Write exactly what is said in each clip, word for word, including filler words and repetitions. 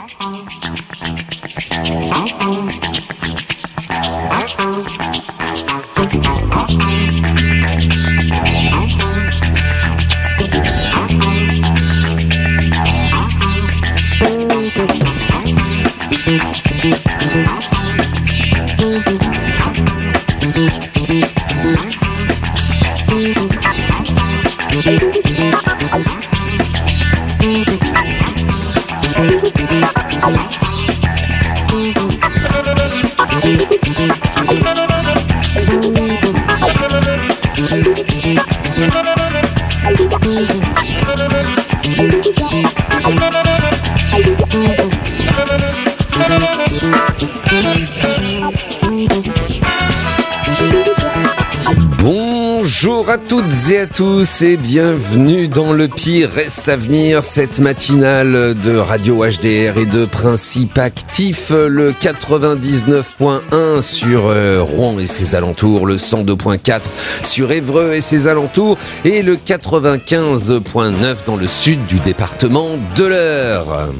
Bonjour à toutes et à tous et bienvenue dans Le Pire Reste à Venir, cette matinale de Radio H D R et de Principe Actif, le quatre-vingt-dix-neuf point un sur euh, Rouen et ses alentours, le cent deux point quatre sur Évreux et ses alentours et le quatre-vingt-quinze point neuf dans le sud du département de l'Eure.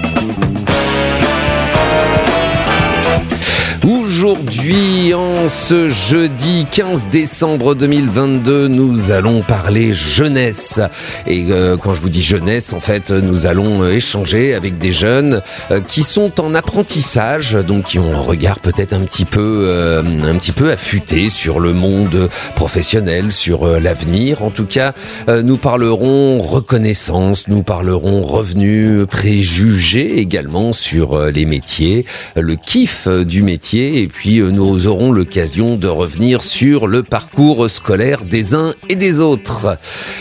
Aujourd'hui, en ce jeudi quinze décembre deux mille vingt-deux, nous allons parler jeunesse. Et euh, quand je vous dis jeunesse, en fait, nous allons euh, échanger avec des jeunes euh, qui sont en apprentissage, donc qui ont un regard peut-être un petit peu, euh, un petit peu affûté sur le monde professionnel, sur euh, l'avenir. En tout cas, euh, nous parlerons reconnaissance, nous parlerons revenus, préjugés également sur euh, les métiers, le kiff euh, du métier. Et puis nous aurons l'occasion de revenir sur le parcours scolaire des uns et des autres.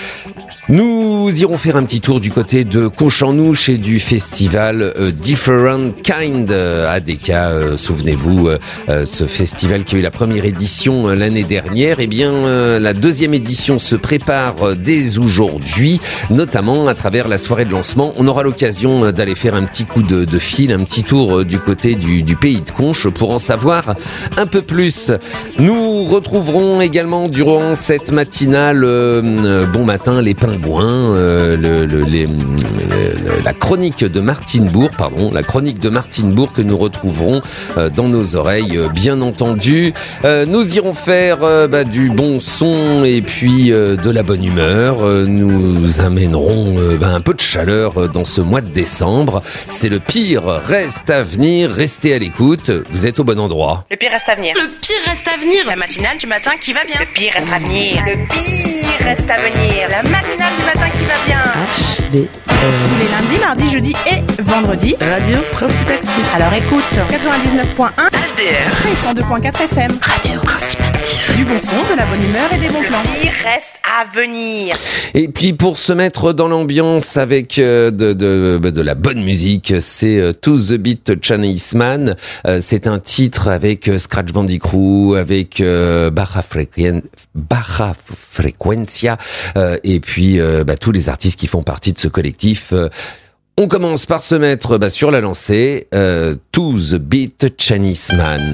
Nous irons faire un petit tour du côté de Conchanouche et du festival euh, Different Kind euh, A D K. Euh, souvenez-vous, euh, ce festival qui a eu la première édition euh, l'année dernière. Eh bien, euh, la deuxième édition se prépare euh, dès aujourd'hui, notamment à travers la soirée de lancement. On aura l'occasion euh, d'aller faire un petit coup de, de fil, un petit tour euh, du côté du, du pays de Conche pour en savoir un peu plus. Nous retrouverons également durant cette matinale euh, euh, Bon Matin les Pingouins. Euh, le, le, les, le, la chronique de Martine Bourg, pardon, la chronique de Martine Bourg que nous retrouverons euh, dans nos oreilles, euh, bien entendu. Euh, nous irons faire euh, bah, du bon son et puis euh, de la bonne humeur. Euh, nous amènerons euh, bah, un peu de chaleur euh, dans ce mois de décembre. C'est le pire reste à venir. Restez à l'écoute. Vous êtes au bon endroit. Le pire reste à venir. Le pire reste à venir. La matinale du matin qui va bien. Le pire reste à venir. Le pire reste à venir. La matinale du matin qui va bien. H D R. Les lundis, mardis, jeudis et vendredis. Radio Principe Actif. Alors écoute, quatre-vingt-dix-neuf point un H D R et cent deux point quatre F M. Radio Principe Actif. Du bon son, de la bonne humeur et des bons plans. Le pire reste à venir. Et puis pour se mettre dans l'ambiance avec euh, de, de, de la bonne musique, c'est euh, To The Beat Chinese Man. Euh, c'est un titre avec euh, Scratch Bandicoot, avec euh, Baja, Frequen- Baja Frequencia euh, et puis euh, bah, tous les artistes qui font partie de ce collectif. Euh, on commence par se mettre bah, sur la lancée, euh, To The Beat Chinese Man.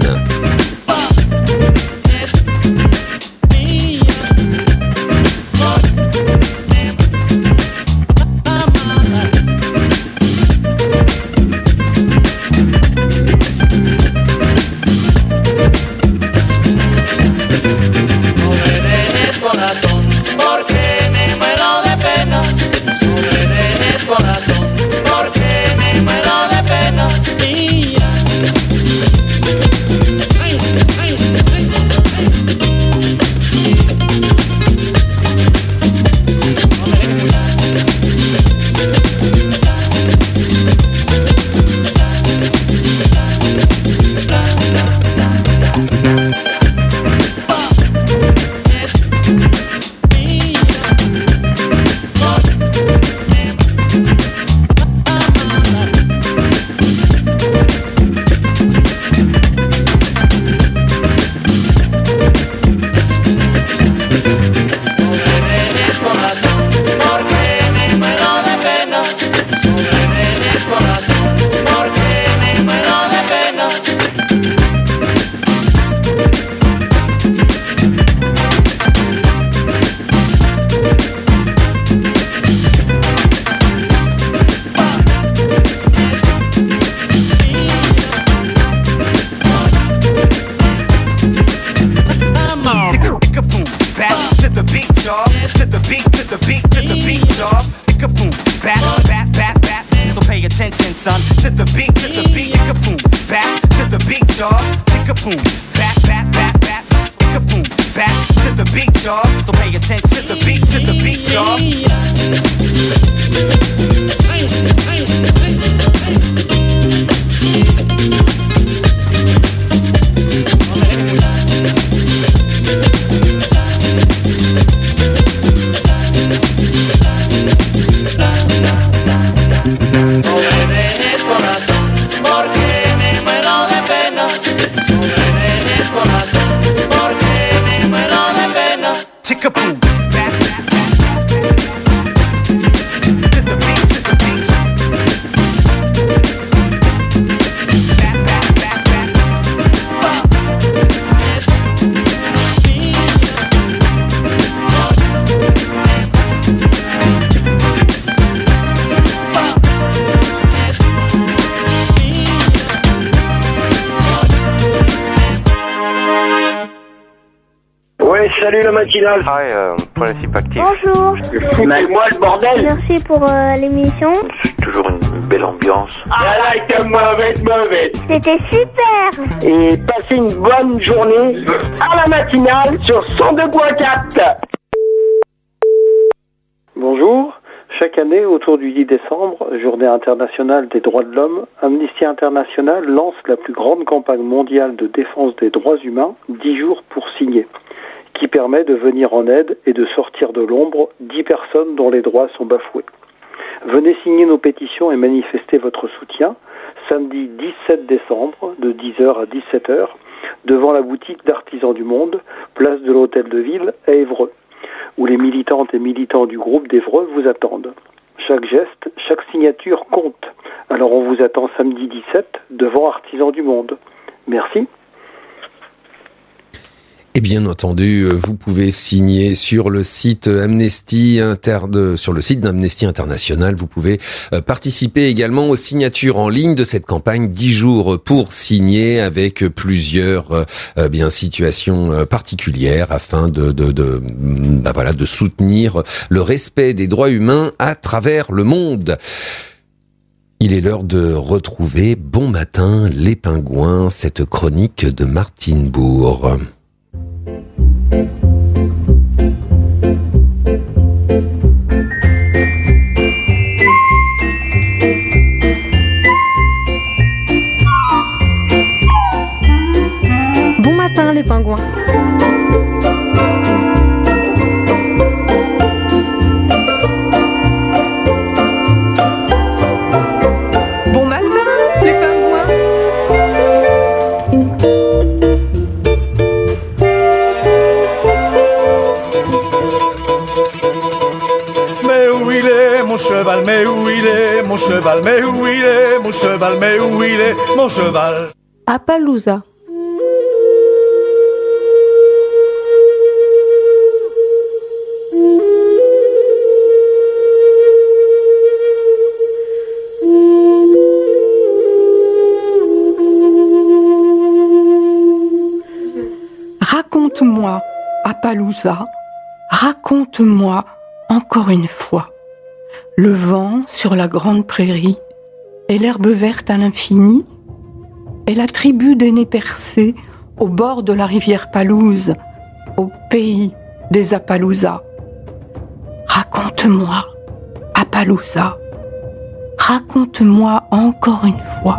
Porque me muero de pena, mía. attention, son. To the beat, to the beat, kaboom. Back to the beat, y'all. Kaboom. Back, back, back, back. Kaboom. Back to the beat, y'all. So pay attention to the beat, to the beat, y'all. Chick-a-boom. Back, back, back, back. To the beat, to the beat. Back, back, back, back. Ouais, salut la matinale. Hi, euh, principe actif. Bonjour. Foutez-moi le bordel. Merci pour euh, l'émission. C'est toujours une belle ambiance. Ah là, t'es mauvaise, mauvaise. C'était super. Et passez une bonne journée à la matinale sur cent deux virgule quatre. Bonjour. Chaque année, autour du dix décembre, journée internationale des droits de l'homme, Amnesty International lance la plus grande campagne mondiale de défense des droits humains, dix jours pour signer, qui permet de venir en aide et de sortir de l'ombre dix personnes dont les droits sont bafoués. Venez signer nos pétitions et manifester votre soutien samedi dix-sept décembre de dix heures à dix-sept heures devant la boutique d'Artisans du Monde, place de l'Hôtel de Ville à Évreux, où les militantes et militants du groupe d'Évreux vous attendent. Chaque geste, chaque signature compte. Alors on vous attend samedi dix-sept devant Artisans du Monde. Merci. Et bien entendu, vous pouvez signer sur le site Amnesty Inter de, sur le site d'Amnesty International. Vous pouvez participer également aux signatures en ligne de cette campagne dix jours pour signer, avec plusieurs euh, bien situations particulières afin de de de bah voilà de soutenir le respect des droits humains à travers le monde. Il est l'heure de retrouver Bon matin les pingouins, cette chronique de Martine Bourg. Bon matin les pingouins. Bon matin les pingouins. Mais où il est mon cheval, mais où il est mon cheval, mais où il est mon cheval, mais où il est mon cheval. Appaloosa. Raconte-moi, Appaloosa, raconte-moi encore une fois. Le vent sur la grande prairie, et l'herbe verte à l'infini, et la tribu des nez percés au bord de la rivière Palouse, au pays des Appaloosas. Raconte-moi, Appaloosa, raconte-moi encore une fois.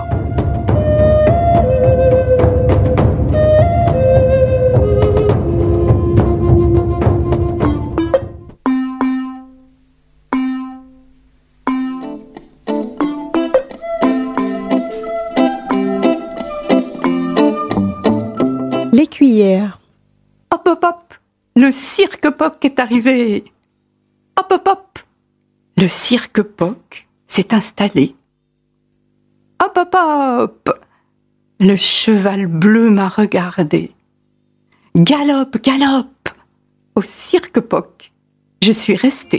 L'écuyère. Hop hop hop, le cirque Poc est arrivé. Hop hop hop, le cirque Poc s'est installé. Hop hop hop, le cheval bleu m'a regardé. Galope, galope, au cirque Poc, je suis restée.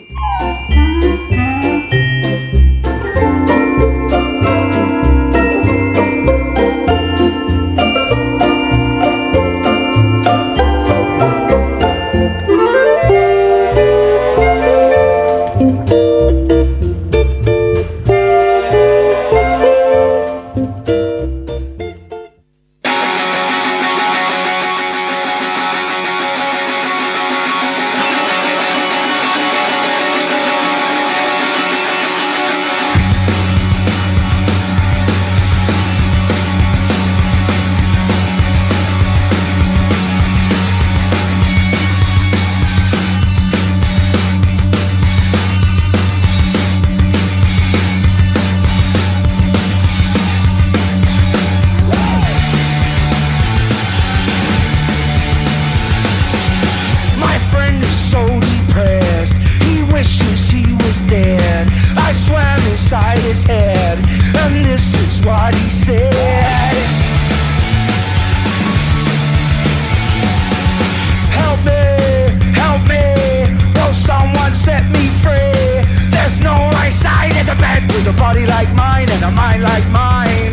mind like mine.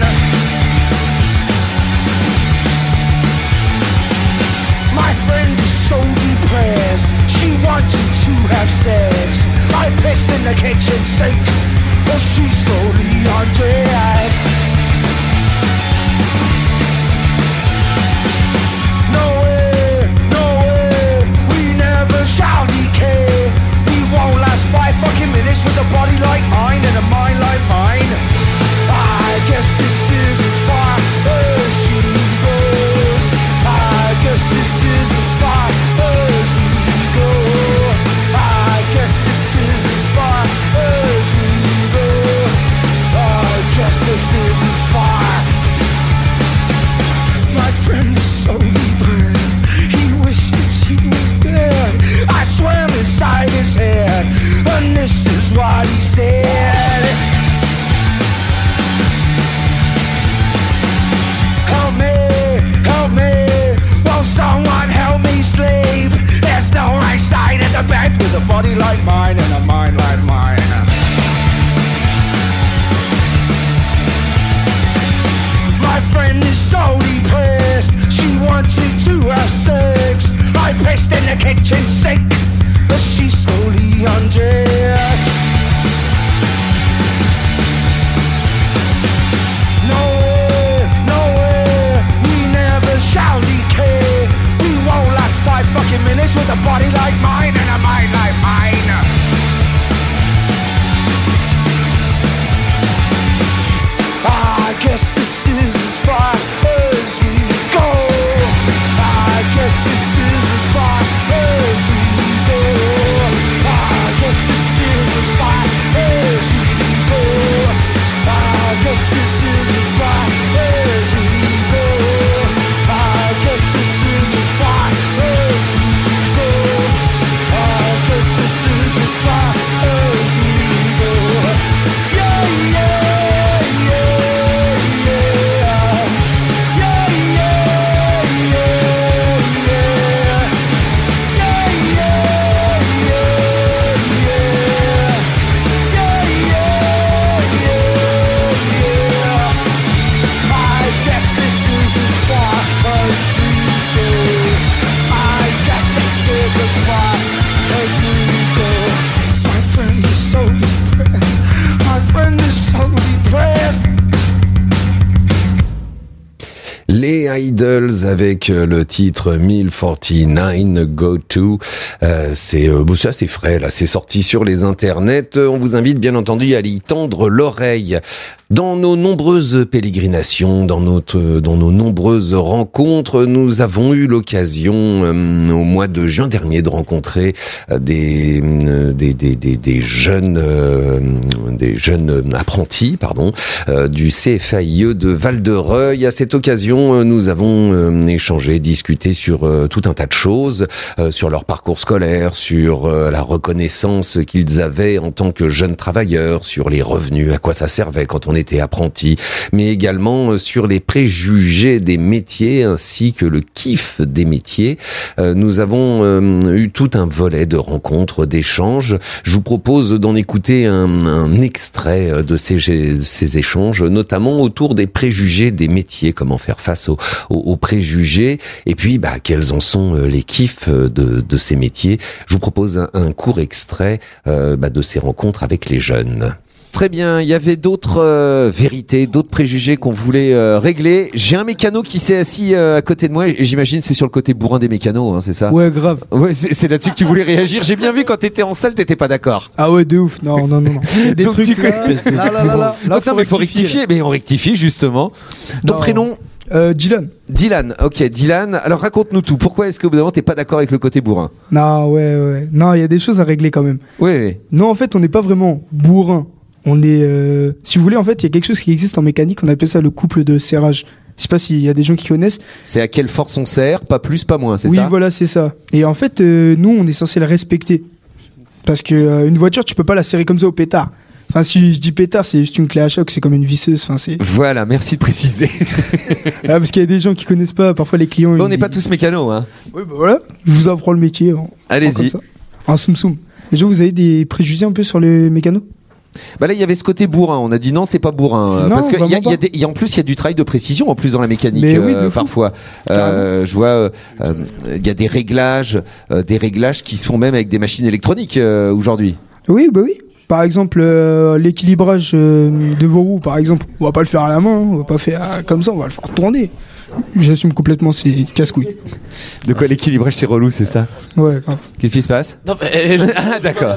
My friend is so depressed, she wanted to have sex. I pissed in the kitchen sink, but she slowly undressed. No way, no way, we never shall decay. We won't last five fucking minutes with a body like mine and a mind like mine. I guess this is as far as she goes. I guess this is as far as we go. I guess this is as far as we go. I guess this is as far. My friend is so depressed, he wishes she was dead. I swam inside his head, and this is what he said. Help me, help me, will someone help me sleep? There's no right side of the bed with a body like mine and a mind like mine. My friend is so depressed, she wanted to have sex. I pissed in the kitchen sink, but she slowly undressed. No way, no way, we never shall decay. We won't last five fucking minutes with a body like mine and a mind like mine. I guess this is as far as we go. I guess this is as far as we go. I guess this is as far as we go. I guess this is as far as we go. I guess this is as far as we go. I guess this is as far as we go. Yeah, yeah. Les Idols avec le titre mille quarante-neuf Go To. Euh, c'est, euh, bon, c'est assez frais là, c'est sorti sur les internets. On vous invite bien entendu à y tendre l'oreille. Dans nos nombreuses pérégrinations, dans notre, dans nos nombreuses rencontres, nous avons eu l'occasion euh, au mois de juin dernier de rencontrer euh, des, euh, des, des, des, des jeunes, euh, des jeunes apprentis, pardon, euh, du C F A I E de Val-de-Reuil. À cette occasion, euh, nous avons euh, échangé, discuté sur euh, tout un tas de choses, euh, sur leur parcours scolaire, sur euh, la reconnaissance qu'ils avaient en tant que jeunes travailleurs, sur les revenus, à quoi ça servait quand on était apprenti, mais également sur les préjugés des métiers ainsi que le kiff des métiers. Euh, nous avons euh, eu tout un volet de rencontres, d'échanges. Je vous propose d'en écouter un, un extrait de ces, ces échanges, notamment autour des préjugés des métiers, comment faire face aux, aux, aux préjugés, et puis bah, quels en sont les kiffs de, de ces métiers. Je vous propose un, un court extrait euh, bah, de ces rencontres avec les jeunes. Très bien, il y avait d'autres euh, vérités, d'autres préjugés qu'on voulait euh, régler. J'ai un mécano qui s'est assis euh, à côté de moi et j'imagine c'est sur le côté bourrin des mécanos, hein, c'est ça ? Ouais, grave. Ouais, c'est, c'est là-dessus que tu voulais réagir. J'ai bien vu quand t'étais en salle, t'étais pas d'accord. Ah ouais, de ouf. Non, non, non, non. Des Donc, trucs tu... là, là, là, là, là. là non, mais faut rectifier. Là. Mais on rectifie justement. Ton non. prénom ? Euh, Dylan. Dylan, ok, Dylan. Alors raconte-nous tout. Pourquoi est-ce que au bout d'un moment t'es pas d'accord avec le côté bourrin ? Non, ouais, ouais. Non, il y a des choses à régler quand même. Oui, oui. Non, en fait, on n'est pas vraiment bourrin. On est, euh... si vous voulez, en fait, il y a quelque chose qui existe en mécanique. On appelle ça le couple de serrage. Je sais pas s'il y a des gens qui connaissent. C'est à quelle force on serre, pas plus, pas moins, c'est oui, ça ? Oui, voilà, c'est ça. Et en fait, euh, nous, on est censé le respecter. Parce que euh, une voiture, tu peux pas la serrer comme ça au pétard. Enfin, si je dis pétard, c'est juste une clé à choc, c'est comme une visseuse. Enfin, c'est... Voilà, merci de préciser. Ah, parce qu'il y a des gens qui connaissent pas, parfois les clients. Bon, on n'est ils... pas tous mécanos, hein. Oui, bah voilà, je vous apprends le métier. En... Allez-y. En, en soum soum. Déjà, vous avez des préjugés un peu sur les mécanos ? Bah là, il y avait ce côté bourrin. On a dit non, c'est pas bourrin. Non, parce que y a, vraiment y a pas. des, y a, en plus, il y a du travail de précision en plus dans la mécanique. Mais oui, euh, de fou. parfois, euh, je vois, il euh, y a des réglages, euh, des réglages qui se font même avec des machines électroniques euh, aujourd'hui. Oui, bah oui. Par exemple, euh, l'équilibrage euh, de vos roues, par exemple, on va pas le faire à la main, hein, on va pas faire euh, comme ça, on va le faire tourner. J'assume complètement ces casse-couilles. De quoi l'équilibrage c'est relou, c'est ça? Ouais, grave. Qu'est-ce qui se passe? Non, mais, euh, Ah d'accord.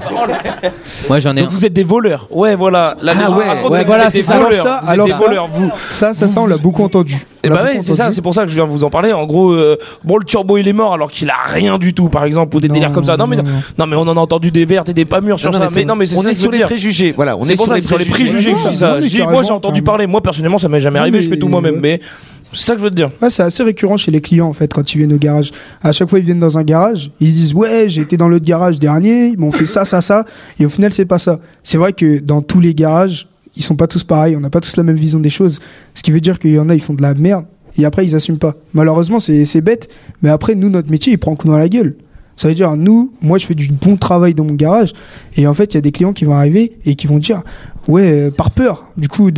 Moi j'en ai. Donc un. Vous êtes des voleurs. Ouais, voilà. La Ah, légende ouais, raconte, ouais, c'est que voilà, vous êtes des c'est ça. voleurs. Alors ça, vous êtes alors des ça, voleurs, vous. Ça, ça, ça, on l'a beaucoup entendu. Et On bah l'a ouais, beaucoup c'est ça, entendu. c'est pour ça que je viens vous en parler. En gros, euh, bon, le turbo il est mort alors qu'il a rien du tout, par exemple, ou des Non, délires comme ça. Non, mais non, non, non. non, mais on en a entendu des vertes et des pas mûres sur Non, non, ça. mais Mais non, mais c'est on ça est que je sur veux les dire. préjugés. Voilà, on C'est est pour sur ça les que sur les préjugés. préjugés que je dis ça. Non, mais Je dis, moi carrément, j'ai entendu carrément. parler. Moi personnellement, ça m'est jamais Non, arrivé. mais- Je fais tout moi-même, mais c'est ça que je veux te dire. Ouais, c'est assez récurrent chez les clients en fait quand ils viennent au garage. À chaque fois ils viennent dans un garage, ils se disent ouais j'ai été dans l'autre garage dernier, ils m'ont fait ça ça ça et au final c'est pas ça. C'est vrai que dans tous les garages ils sont pas tous pareils, on n'a pas tous la même vision des choses. Ce qui veut dire qu'il y en a ils font de la merde et après ils assument pas. Malheureusement c'est c'est bête, mais après nous notre métier il prend un coup dans la gueule. Ça veut dire nous, moi je fais du bon travail dans mon garage et en fait il y a des clients qui vont arriver et qui vont dire ouais euh, par peur du coup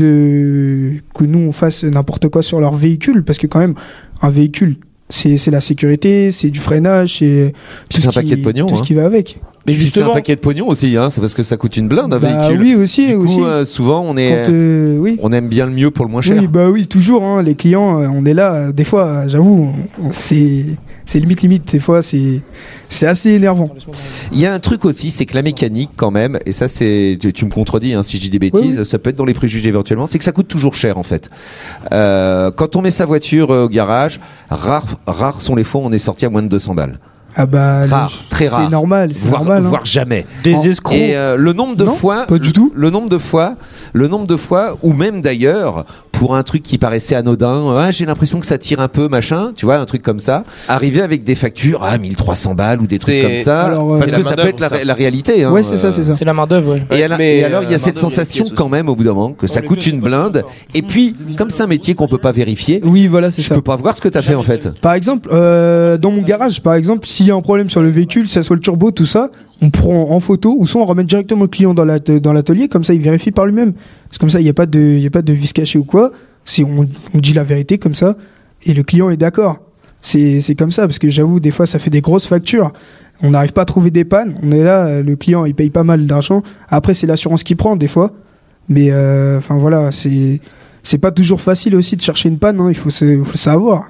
de que nous on fasse n'importe quoi sur leur véhicule parce que quand même un véhicule c'est c'est la sécurité, c'est du freinage, c'est C'est un paquet de pognon, tout hein. ce qui va avec. Mais Puis c'est un justement, paquet de pognon aussi, hein. C'est parce que ça coûte une blinde un Bah véhicule. oui aussi Du coup, aussi. euh, souvent on est, Quand, euh, oui. on aime bien le mieux pour le moins cher. Oui, bah oui, toujours. Hein, les clients, euh, on est là. euh, Des fois, euh, j'avoue, on- c'est c'est limite limite. Des fois, c'est c'est assez énervant. Il y a un truc aussi, c'est que la mécanique quand même, et ça c'est, tu, tu me contredis hein, si je dis des bêtises, Oui, oui. ça peut être dans les préjugés éventuellement, c'est que ça coûte toujours cher en fait. Euh, quand on met sa voiture euh, au garage, rares rares sont les fois où on est sorti à moins de deux cents balles. Ah bah, le- Rare, très rare. c'est normal, c'est voire, normal. hein. voire jamais. des En- escrocs. Et euh, le nombre de Non, fois, pas du tout. le nombre de fois, le nombre de fois, ou même d'ailleurs, pour un truc qui paraissait anodin, ah, j'ai l'impression que ça tire un peu, machin, tu vois, un truc comme ça, arriver avec des factures à mille trois cents balles ou des trucs C'est- comme ça, alors, euh, parce c'est que la ça peut main-d'œuvre, être la, ça. la réalité. Hein, Ouais, c'est ça, c'est ça. C'est la main d'œuvre. Ouais. Et, alors- Mais, et alors, il y a euh, cette main-d'œuvre, il y a sensation une pièce quand même au bout d'un moment que ça coûte une blinde. Et puis, comme c'est un métier qu'on peut pas vérifier, Oui, voilà, c'est je ça. peux pas voir ce que t'as fait en fait. Par exemple, euh, dans mon garage, par exemple, s'il y a un problème sur le véhicule, que ça soit le turbo, tout ça, on prend en photo ou soit on ramène directement le client dans la- dans l'atelier, comme ça il vérifie par lui-même. C'est comme ça, il n'y a pas de, il y a pas de vis caché ou quoi. Si on, on dit la vérité comme ça et le client est d'accord. C'est c'est comme ça parce que j'avoue des fois ça fait des grosses factures. On n'arrive pas à trouver des pannes. On est là, le client il paye pas mal d'argent. Après c'est l'assurance qui prend des fois. Mais enfin voilà, c'est c'est pas toujours facile aussi de chercher une panne. Hein, il faut se, faut le savoir.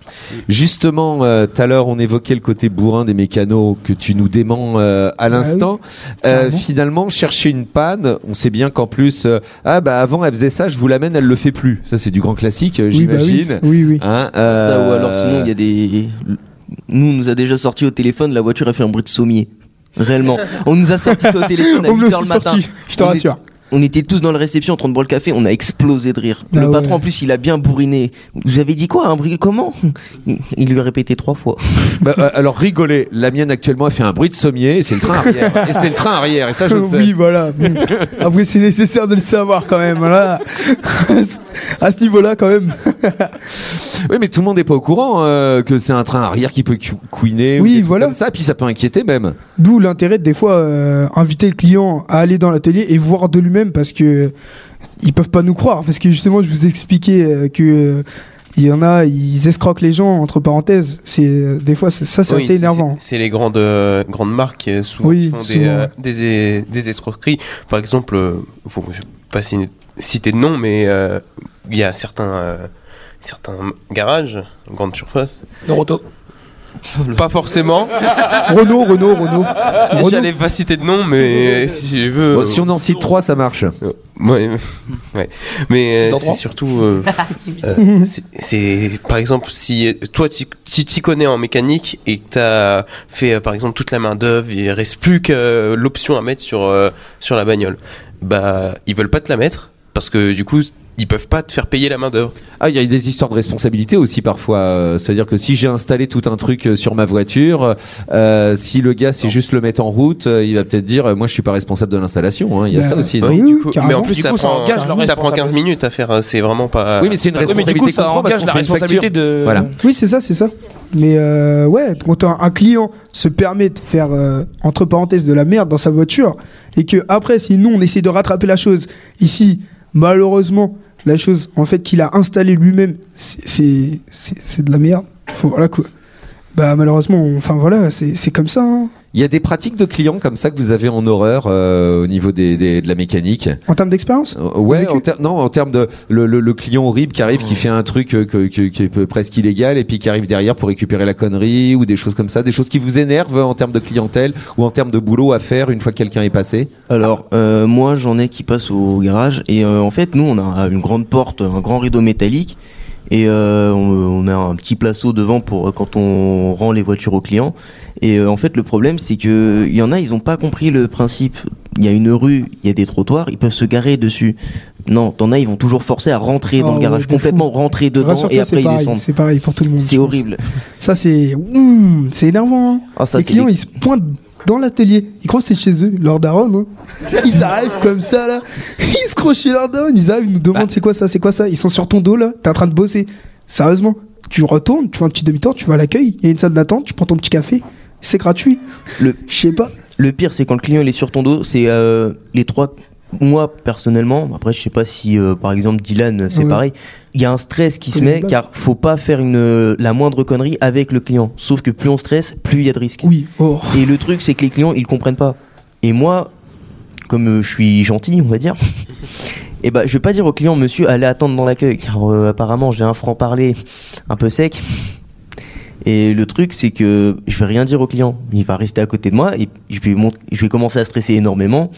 Justement, euh, tout à l'heure, on évoquait le côté bourrin des mécanos que tu nous déments euh, à l'instant. Euh, Carrément. finalement, chercher une panne, on sait bien qu'en plus, euh, ah bah avant elle faisait ça, je vous l'amène, elle le fait plus. Ça c'est du grand classique, euh, Oui, bah oui. j'imagine. Oui, oui. Hein, euh, Ça ou alors sinon il y a des. Nous on nous a déjà sorti au téléphone, la voiture a fait un bruit de sommier. Réellement. On nous a sorti ça au téléphone à On me huit le heures le suis matin. sorti, je te On est- rassure. On était tous dans la réception en train de boire le café, on a explosé de rire. Ah le ouais. patron en plus il a bien bourriné. Vous avez dit quoi un bruit comment il, il lui a répété trois fois. bah, euh, alors rigolez, la mienne actuellement elle fait un bruit de sommier et c'est le train arrière. et c'est le train arrière et ça je le sais. Oui, voilà. Mm. Après, c'est nécessaire de le savoir quand même. Voilà. À ce niveau-là, quand même. Oui, mais tout le monde n'est pas au courant euh, que c'est un train arrière qui peut cou- couiner ou Oui, des trucs voilà. comme ça, puis ça peut inquiéter même. D'où l'intérêt de des fois euh, inviter le client à aller dans l'atelier et voir de lui-même parce que ils peuvent pas nous croire. Parce que justement, je vous expliquais euh, que euh, il y en a, ils escroquent les gens entre parenthèses. C'est euh, des fois c'est- ça, c'est Oui, assez énervant. C'est les grandes, euh, grandes marques euh, souvent Oui, qui font souvent, des, euh, ouais. des, des escroqueries. Par exemple, euh, faut, je ne vais pas citer- citer de nom, mais euh, il y a certains, euh, certains garages, grandes surfaces. Noroto. Pas forcément. Renault, Renault, Renault. Renault. J'allais pas citer de nom, mais si je veux. Bon, si on en cite trois, ça marche. Euh, ouais, ouais. Mais euh, C'est dans c'est droit. surtout. euh, euh, c'est- c'est par exemple si euh, toi tu si tu t'y connais en mécanique et que t'as fait euh, par exemple toute la main d'œuvre, il reste plus que euh, l'option à mettre sur euh, sur la bagnole. Bah ils veulent pas te la mettre parce que du coup ils peuvent pas te faire payer la main d'œuvre. Ah, il y a des histoires de responsabilité aussi parfois. Euh, C'est-à-dire que si j'ai installé tout un truc euh, sur ma voiture, euh, si le gars c'est juste le mettre en route, euh, il va peut-être dire euh, moi je suis pas responsable de l'installation. Hein. Il y a Bah, ça aussi. non oui, Oui, oui, du coup, carrément. mais en plus Du ça coup, ça prend, engage leur ça prend responsabilité. quinze minutes à faire. C'est vraiment pas. Oui, mais c'est une pas- Oui, mais du responsabilité coup, ça qu'on prend parce engage qu'on la fait une responsabilité facture. de. Voilà. Oui, c'est ça, c'est ça. Mais euh, ouais, quand un, un client se permet de faire, euh, entre parenthèses, de la merde dans sa voiture, et que après, si nous, on essaie de rattraper la chose, ici, malheureusement, la chose, en fait, qu'il a installée lui-même, c'est, c'est, c'est, c'est de la merde. Voilà, quoi. Bah, malheureusement, on, enfin, voilà, c'est, c'est comme ça, hein. Il y a des pratiques de clients comme ça que vous avez en horreur euh, au niveau des, des, de la mécanique. En termes d'expérience ? euh, Ouais, en ter- non, en termes de le, le, le client horrible qui arrive, qui fait un truc euh, que, que, qui est presque illégal et puis qui arrive derrière pour récupérer la connerie ou des choses comme ça, des choses qui vous énervent en termes de clientèle ou en termes de boulot à faire une fois que quelqu'un est passé. Alors, euh, moi, j'en ai qui passent au garage et euh, en fait, nous, on a une grande porte, un grand rideau métallique. Et euh, on, on a un petit placeau devant pour quand on rend les voitures aux clients. Et euh, en fait, le problème, c'est que il y en a, ils ont pas compris le principe. Il y a une rue, il y a des trottoirs, ils peuvent se garer dessus. Non, t'en as, ils vont toujours forcer à rentrer Oh, dans le garage, ouais, de complètement fou. rentrer dedans Rassure-toi, et c'est après ils pareil, descendent. C'est pareil pour tout le monde. C'est horrible. Ça, c'est, ouh, c'est énervant. Hein. Ah, ça, les c'est clients, des- ils se pointent dans l'atelier. Ils croient que c'est chez eux, leur daronne. Hein. Ils arrivent comme ça, là. Ils se croient chez leur daronne. Ils arrivent, ils nous demandent c'est quoi ça, c'est quoi ça. Ils sont sur ton dos, là. T'es en train de bosser. Sérieusement. Tu retournes, tu fais un petit demi-tour, tu vas à l'accueil. Il y a une salle d'attente, tu prends ton petit café. C'est gratuit. Le, je sais pas. Le pire, c'est quand le client il est sur ton dos. C'est euh, les trois. Moi, personnellement, après, je sais pas si, euh, par exemple, Dylan, c'est Ouais. pareil. Il y a un stress qui C'est se une met blague. car faut pas faire une la moindre connerie avec le client. Sauf que plus on stresse, plus il y a de risques. Oui. Oh. Et le truc, c'est que les clients, ils comprennent pas. Et moi, comme euh, je suis gentil, on va dire. Et bah, je vais pas dire au client, monsieur, allez attendre dans l'accueil, car euh, apparemment j'ai un franc-parler un peu sec. Et le truc, c'est que je vais rien dire au client. Il va rester à côté de moi et je vais, mont- je vais commencer à stresser énormément.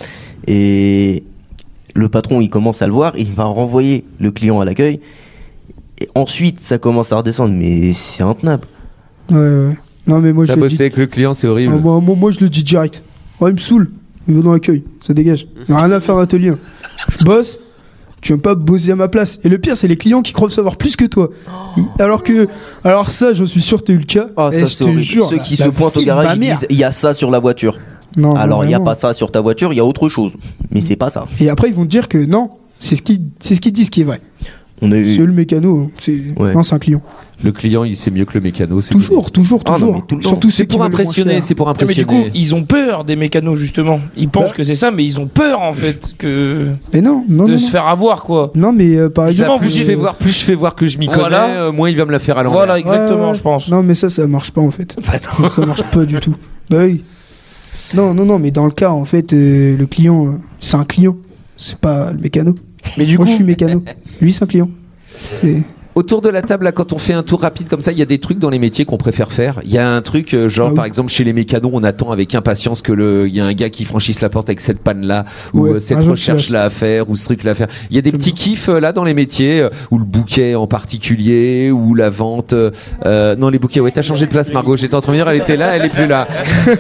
Et le patron, il commence à le voir et il va renvoyer le client à l'accueil. Et ensuite, ça commence à redescendre, mais c'est intenable. Ouais, ouais. Non, mais moi, Ça je le bosser dis. avec le client, c'est horrible. Ah, moi, moi, moi, je le dis direct. Oh, il me saoule. Il va dans l'accueil. Ça dégage. Il n'y a rien à faire à l'atelier. Je bosse. Tu viens pas bosser à ma place. Et le pire, c'est les clients qui croient savoir plus que toi. Ils- Alors que, alors ça, j'en suis sûr que t'as eu le cas. Ah, Et ça, je c'est te horrible. jure, Ceux qui la se pointent au fille de garage, ma ils mère. disent il y a ça sur la voiture. Non, Alors, il n'y a vraiment. pas ça sur ta voiture, il y a autre chose. Mais c'est pas ça. Et après, ils vont te dire que non, c'est ce qu'ils, c'est ce qu'ils disent qui est vrai. On a eu- C'est le mécano. hein. C'est, Ouais. non, c'est un client. Le client, il sait mieux que le mécano. C'est Toujours, toujours, Ah non, toujours. mais tout le temps. Surtout C'est ceux qui pour veulent le moins impressionner, cher. c'est pour Non, mais du impressionner. coup, ils ont peur des mécanos justement. Ils pensent Bah. que c'est ça, mais ils ont peur en fait que Mais non, non, de non. se non. faire avoir quoi. Non, mais euh, par Ça, exemple, plus je euh, fais voir, plus je fais voir que je m'y connais, Voilà. euh, moins il va me la faire à l'envers. Voilà, exactement, Ouais, je pense. Non, mais ça, ça marche pas en fait. Ça marche pas du tout. Bah oui. Non, non, non, mais dans le cas, en fait, euh, le client, euh, c'est un client. C'est pas le mécano. Mais du Moi, coup, je suis mécano. Lui, c'est un client. C'est- Autour de la table, là, quand on fait un tour rapide comme ça, il y a des trucs dans les métiers qu'on préfère faire. Il y a un truc, euh, genre, Ah oui. par exemple, chez les mécanos, on attend avec impatience que le, il y a un gars qui franchisse la porte avec cette panne-là, ou Ouais, euh, cette un jeu de recherche-là à faire, ou ce truc-là à faire. Il y a des petits kiffs, euh, là, dans les métiers, euh, ou le bouquet en particulier, ou la vente, euh, euh, non, les bouquets, ouais, t'as changé de place, Margot. J'étais en train de dire, elle était là, elle est plus là.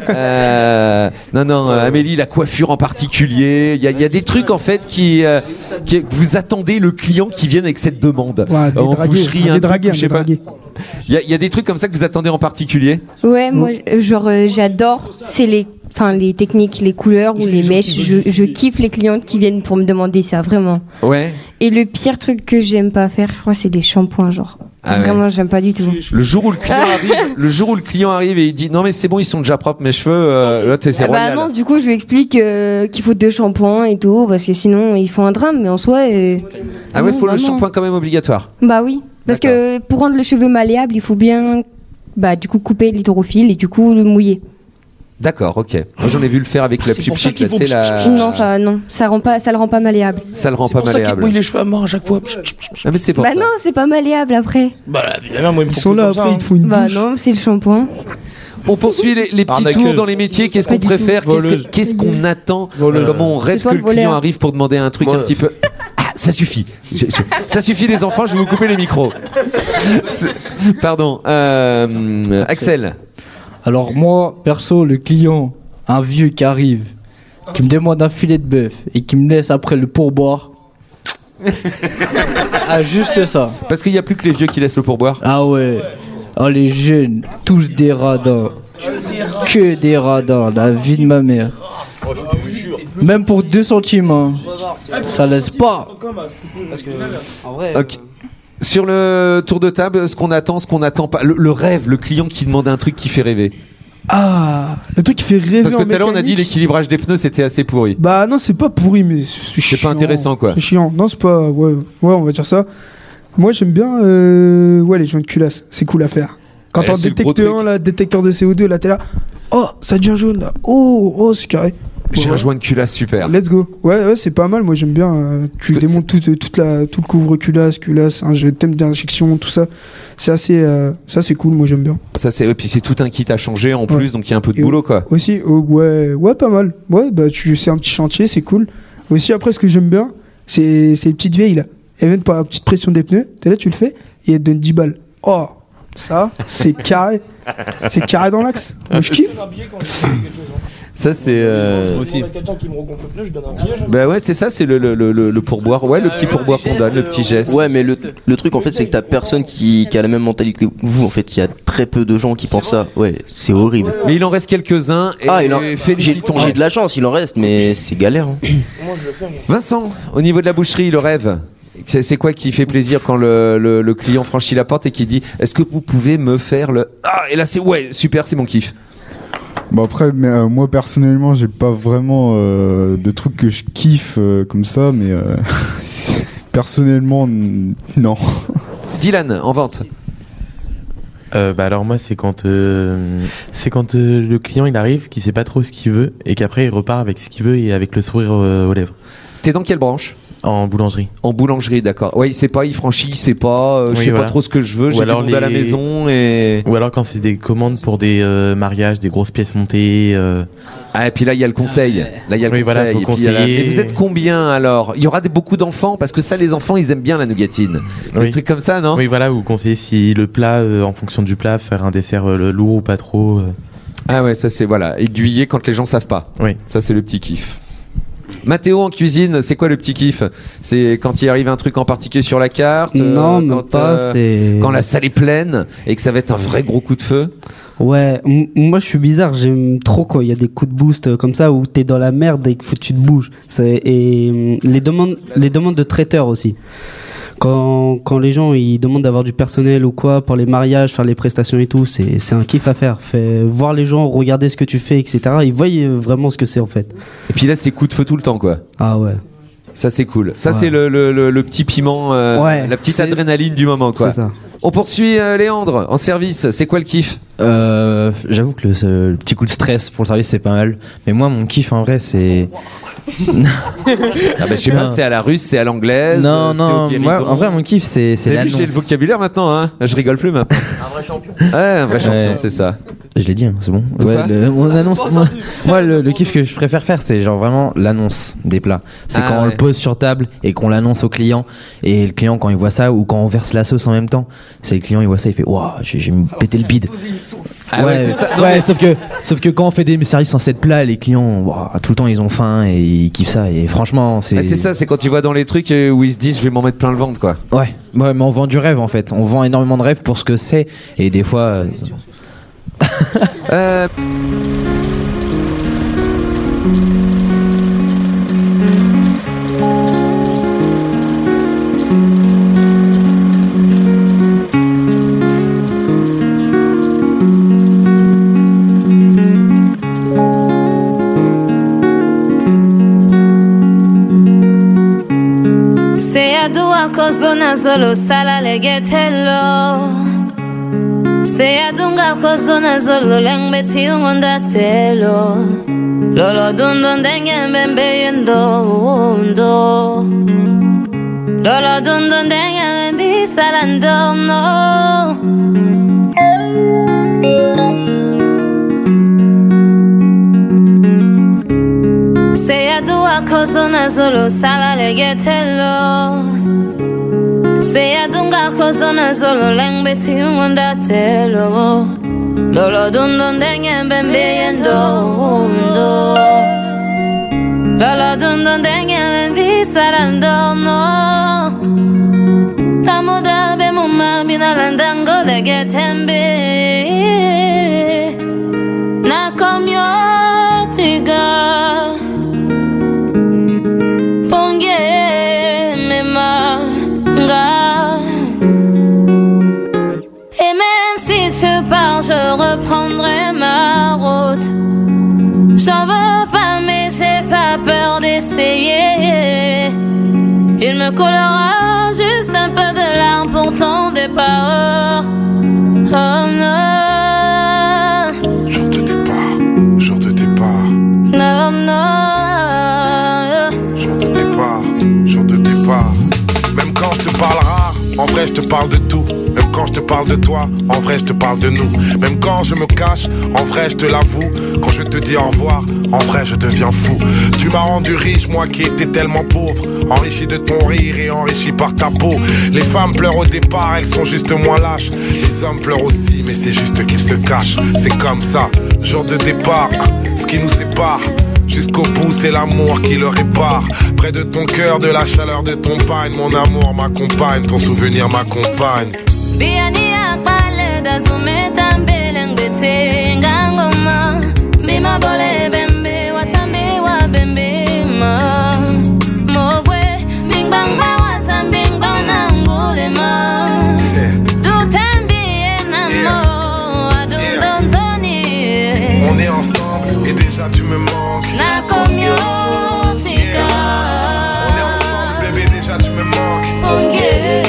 Euh, non, non, euh, Amélie, la coiffure en particulier. Il y a, il y a des trucs, en fait, qui, euh, qui, que vous attendez le client qui vienne avec cette demande. Ouais, des Euh, en dragués, boucherie, un un des truc, dragués, un je sais des pas. dragués. Il y, a- il y a des trucs comme ça que vous attendez en particulier? Ouais, moi, je- genre, euh, j'adore. C'est les, enfin, les techniques, les couleurs ou les mèches. Je, je kiffe les clientes qui viennent pour me demander ça, vraiment. Ouais. Et le pire truc que j'aime pas faire, je crois, c'est des shampoings, genre. Ah ouais. Vraiment, j'aime pas du tout. Le jour où le client arrive, le jour où le client arrive et il dit non mais c'est bon, ils sont déjà propres mes cheveux, euh, là c'est c'est Ah bah royal. non, du coup, je lui explique euh, qu'il faut deux shampoings et tout, parce que sinon, ils font un drame. Mais en soi, euh, Ah ouais, non, faut le vraiment. shampoing quand même obligatoire. Bah oui, parce que pour rendre les cheveux malléables, il faut bien, bah du coup, couper l'hydrophile et du coup le mouiller. D'accord, ok. Moi j'en ai vu le faire avec la c'est pour ça pchit, là, qu'il tu sais faut- la. Non, ça, non, ça rend pas, ça le rend pas malléable. Ça le rend c'est pas pour ça qu'ils malléable. mouillent les cheveux à mort à chaque fois. Ah mais c'est pour Bah ça. non, c'est pas malléable après. Bah là, évidemment, moi, il me Ils faut sont que là, comme ça, après, hein. ils te font une Bah douche. non, c'est le shampoing. On poursuit les, les petits Arnaqueuse. tours dans les métiers. Qu'est-ce Pas qu'on du préfère? tout. Qu'est-ce que- Voleuse. Qu'est-ce qu'on attend? Voleuse. Comment on rêve C'est toi que le le client voleur. arrive pour demander un truc Moi, un petit peu. Ah, ça suffit. Je- je- Ça suffit les enfants. Je vais vous couper les micros. C'est- Pardon. Euh, Axel. Alors moi, perso, le client, un vieux qui arrive, qui me demande un filet de bœuf et qui me laisse après le pourboire. Ah, juste ça. Parce qu'il n'y a plus que les vieux qui laissent le pourboire. Ah ouais. Oh, les jeunes, tous des radins. Que des radins, la vie de ma mère. Même pour deux centimes, hein. Ça laisse pas. Parce que, en vrai, Ok. Sur le tour de table, ce qu'on attend, ce qu'on n'attend pas, le, le rêve, le client qui demande un truc qui fait rêver. Ah, le truc qui fait rêver. Parce que en tout à l'heure on a dit mécanique. l'équilibrage des pneus c'était assez pourri. Bah non, c'est pas pourri, mais c'est C'est chiant. pas intéressant quoi. C'est chiant. Non, c'est pas. Ouais, ouais, on va dire ça. Moi, j'aime bien. Euh... Ouais, les joints de culasse. C'est cool à faire. Quand Eh, t'en c'est le gros détectes truc. un, là, détecteur de C O deux, là, t'es là. Oh, ça devient jaune, là. Oh, oh, c'est carré. J'ai Ouais. un joint de culasse super. Let's go. Ouais, ouais, c'est pas mal. Moi, j'aime bien. euh, tu démontes tout, euh, toute la, tout le couvre culasse, culasse, un jeu thème d'injection, tout ça. C'est assez. euh, Ça, c'est cool. Moi, j'aime bien. Ça c'est et puis c'est tout un kit à changer en plus Ouais. donc il y a un peu de Et boulot quoi. Aussi, oh, ouais, ouais, pas mal. Ouais, bah, tu c'est un petit chantier, c'est cool. Aussi, après, ce que j'aime bien, c'est c'est les petites vieilles, là. Elles viennent par la petite pression des pneus. T'es là, tu le fais, et elles te donnent dix balles. Oh, ça, c'est carré. C'est carré dans l'axe. Moi, je kiffe. Ça c'est euh... Moi aussi. Quelqu'un qui me regonfle le pneu, je donne un piège. Bah ouais c'est ça c'est le, le, le, le le pourboire ouais le petit pourboire qu'on donne le petit geste. Ouais, mais le, le truc en fait, c'est que t'as personne qui, qui a la même mentalité que vous. En fait, il y a très peu de gens qui pensent ça. Ouais, c'est horrible. Mais il en reste quelques-uns et Ah, il en... j'ai, félicitons. j'ai de la chance, il en reste, mais c'est galère. Hein. Vincent, au niveau de la boucherie, le rêve, c'est c'est quoi qui fait plaisir quand le, le, le client franchit la porte et qui dit est-ce que vous pouvez me faire le ah et là c'est ouais super c'est mon kiff. Bon après, mais, euh, moi personnellement, j'ai pas vraiment euh, de trucs que je kiffe euh, comme ça, mais euh, personnellement, n- non. Dylan, en vente. Euh, bah alors moi c'est quand euh, c'est quand euh, le client il arrive, qu'il sait pas trop ce qu'il veut et qu'après il repart avec ce qu'il veut et avec le sourire euh, aux lèvres. T'es dans quelle branche? En boulangerie. En boulangerie, d'accord. Ouais, il sait pas, il franchit, il sait pas, euh, je Oui, sais voilà. pas trop ce que je veux, Ou j'ai du alors monde à la les- maison et... Ou alors quand c'est des commandes pour des euh, mariages, des grosses pièces montées. Euh... Ah, et puis là, il y a le conseil. Là, il y a le Oui, conseil. voilà, faut Et puis, il y a la- conseiller. Mais vous êtes combien alors? Il y aura des, beaucoup d'enfants parce que ça, les enfants, ils aiment bien la nougatine. Oui. Des trucs comme ça, non? Oui, voilà, ou conseiller si le plat, euh, en fonction du plat, faire un dessert euh, lourd ou pas trop. euh. Ah ouais, ça c'est voilà, aiguiller quand les gens savent pas. Oui. Ça c'est le petit kiff. Mathéo en cuisine, c'est quoi le petit kiff? C'est quand il arrive un truc en particulier sur la carte euh, Non, même quand, pas, c'est- quand la salle est pleine et que ça va être un vrai gros coup de feu. Ouais, m- moi je suis bizarre, j'aime trop quand il y a des coups de boost euh, comme ça où t'es dans la merde et qu'il faut que tu te bouges. C'est- Et hum, les demandes, les demandes de traiteurs aussi. Quand, quand les gens ils demandent d'avoir du personnel ou quoi pour les mariages, faire les prestations et tout, c'est c'est un kiff à faire. Fait, voir les gens, regarder ce que tu fais, et cetera. Ils voient euh, vraiment ce que c'est en fait. Et puis là c'est coup de feu tout le temps quoi. Ah ouais. Ça c'est cool. Ça Ouais. c'est le, le, le, le petit piment, euh, Ouais, la petite c'est- adrénaline du moment quoi. C'est ça. On poursuit euh, Léandre en service. C'est quoi le kiff? Euh, J'avoue que le, ce- le petit coup de stress pour le service c'est pas mal. Mais moi mon kiff en vrai c'est. Ah bah je sais pas, Non. c'est à la russe, c'est à l'anglaise. Non, c'est non, au guéridon. moi en vrai mon kiff c'est c'est Vous avez vu, l'annonce. j'ai le vocabulaire maintenant, hein. Je rigole plus maintenant. Un vrai champion. Ouais, un vrai champion, Ouais. c'est ça. Je l'ai dit, hein, c'est bon. De Ouais, quoi le- on annonce. Moi, moi, le, le kiff que je préfère faire, c'est genre vraiment l'annonce des plats. C'est Ah, quand on ouais. le pose sur table et qu'on l'annonce au client. Et le client, quand il voit ça, ou quand on verse la sauce en même temps, c'est le client, il voit ça, il fait waouh, j'ai j'ai pété le bide. Ah ouais, c'est ça. Non, ouais, mais- sauf que, sauf que quand on fait des services en sept plats, les clients, waouh, tout le temps, ils ont faim et ils kiffent ça. Et franchement, c'est. Ah, c'est ça, c'est quand tu vas dans les trucs euh, où ils se disent je vais m'en mettre plein le ventre quoi. Ouais, ouais, mais on vend du rêve en fait. On vend énormément de rêves pour ce que c'est. Et des fois. euh, Euh... Seyadua kozona zolo sala legetelo Seyadunga kozona zolo lengbeti ungondatelo Lolo dundo ndenge mbembe yendo ndo Lolo dundo ndenge mbembe salando no Seyadua kozona zolo sala legetelo Seyadunga kozona zolo lengbeti ungondatelo Lolo dundo ndenge mbembe yendo ndo Lolo dundo ndenge mbembe salando no Tamoda be muma binalandango legetembe Na komyo tiga Ponge mema nga d'essayer. Il me coulera juste un peu de larmes pour ton départ. Oh non. Jour de départ, jour de départ. Non, non. Jour de départ, jour de départ. Même quand je te parle rare, en vrai je te parle de tout. Même quand je te parle de toi, en vrai je te parle de nous. Même quand je me cache, en vrai je te l'avoue. Quand je te dis au revoir, en vrai je deviens fou. Tu m'as rendu riche, moi qui étais tellement pauvre. Enrichi de ton rire et enrichi par ta peau. Les femmes pleurent au départ, elles sont juste moins lâches. Les hommes pleurent aussi, mais c'est juste qu'ils se cachent. C'est comme ça, jour de départ, ce qui nous sépare. Jusqu'au bout, c'est l'amour qui le répare. Près de ton cœur, de la chaleur de ton pagne. Mon amour m'accompagne, ton souvenir m'accompagne. Biani akpale da sumeta mbele ngete ngangoma. Bima bole bembe watambe wa bembe ma. Mogwe bing bang ba watambe bana ngulema. Dutambi enamo adundonzoni. On est ensemble et déjà tu me manques. Na komyotika. On est ensemble, bébé, déjà tu me manques. Okay.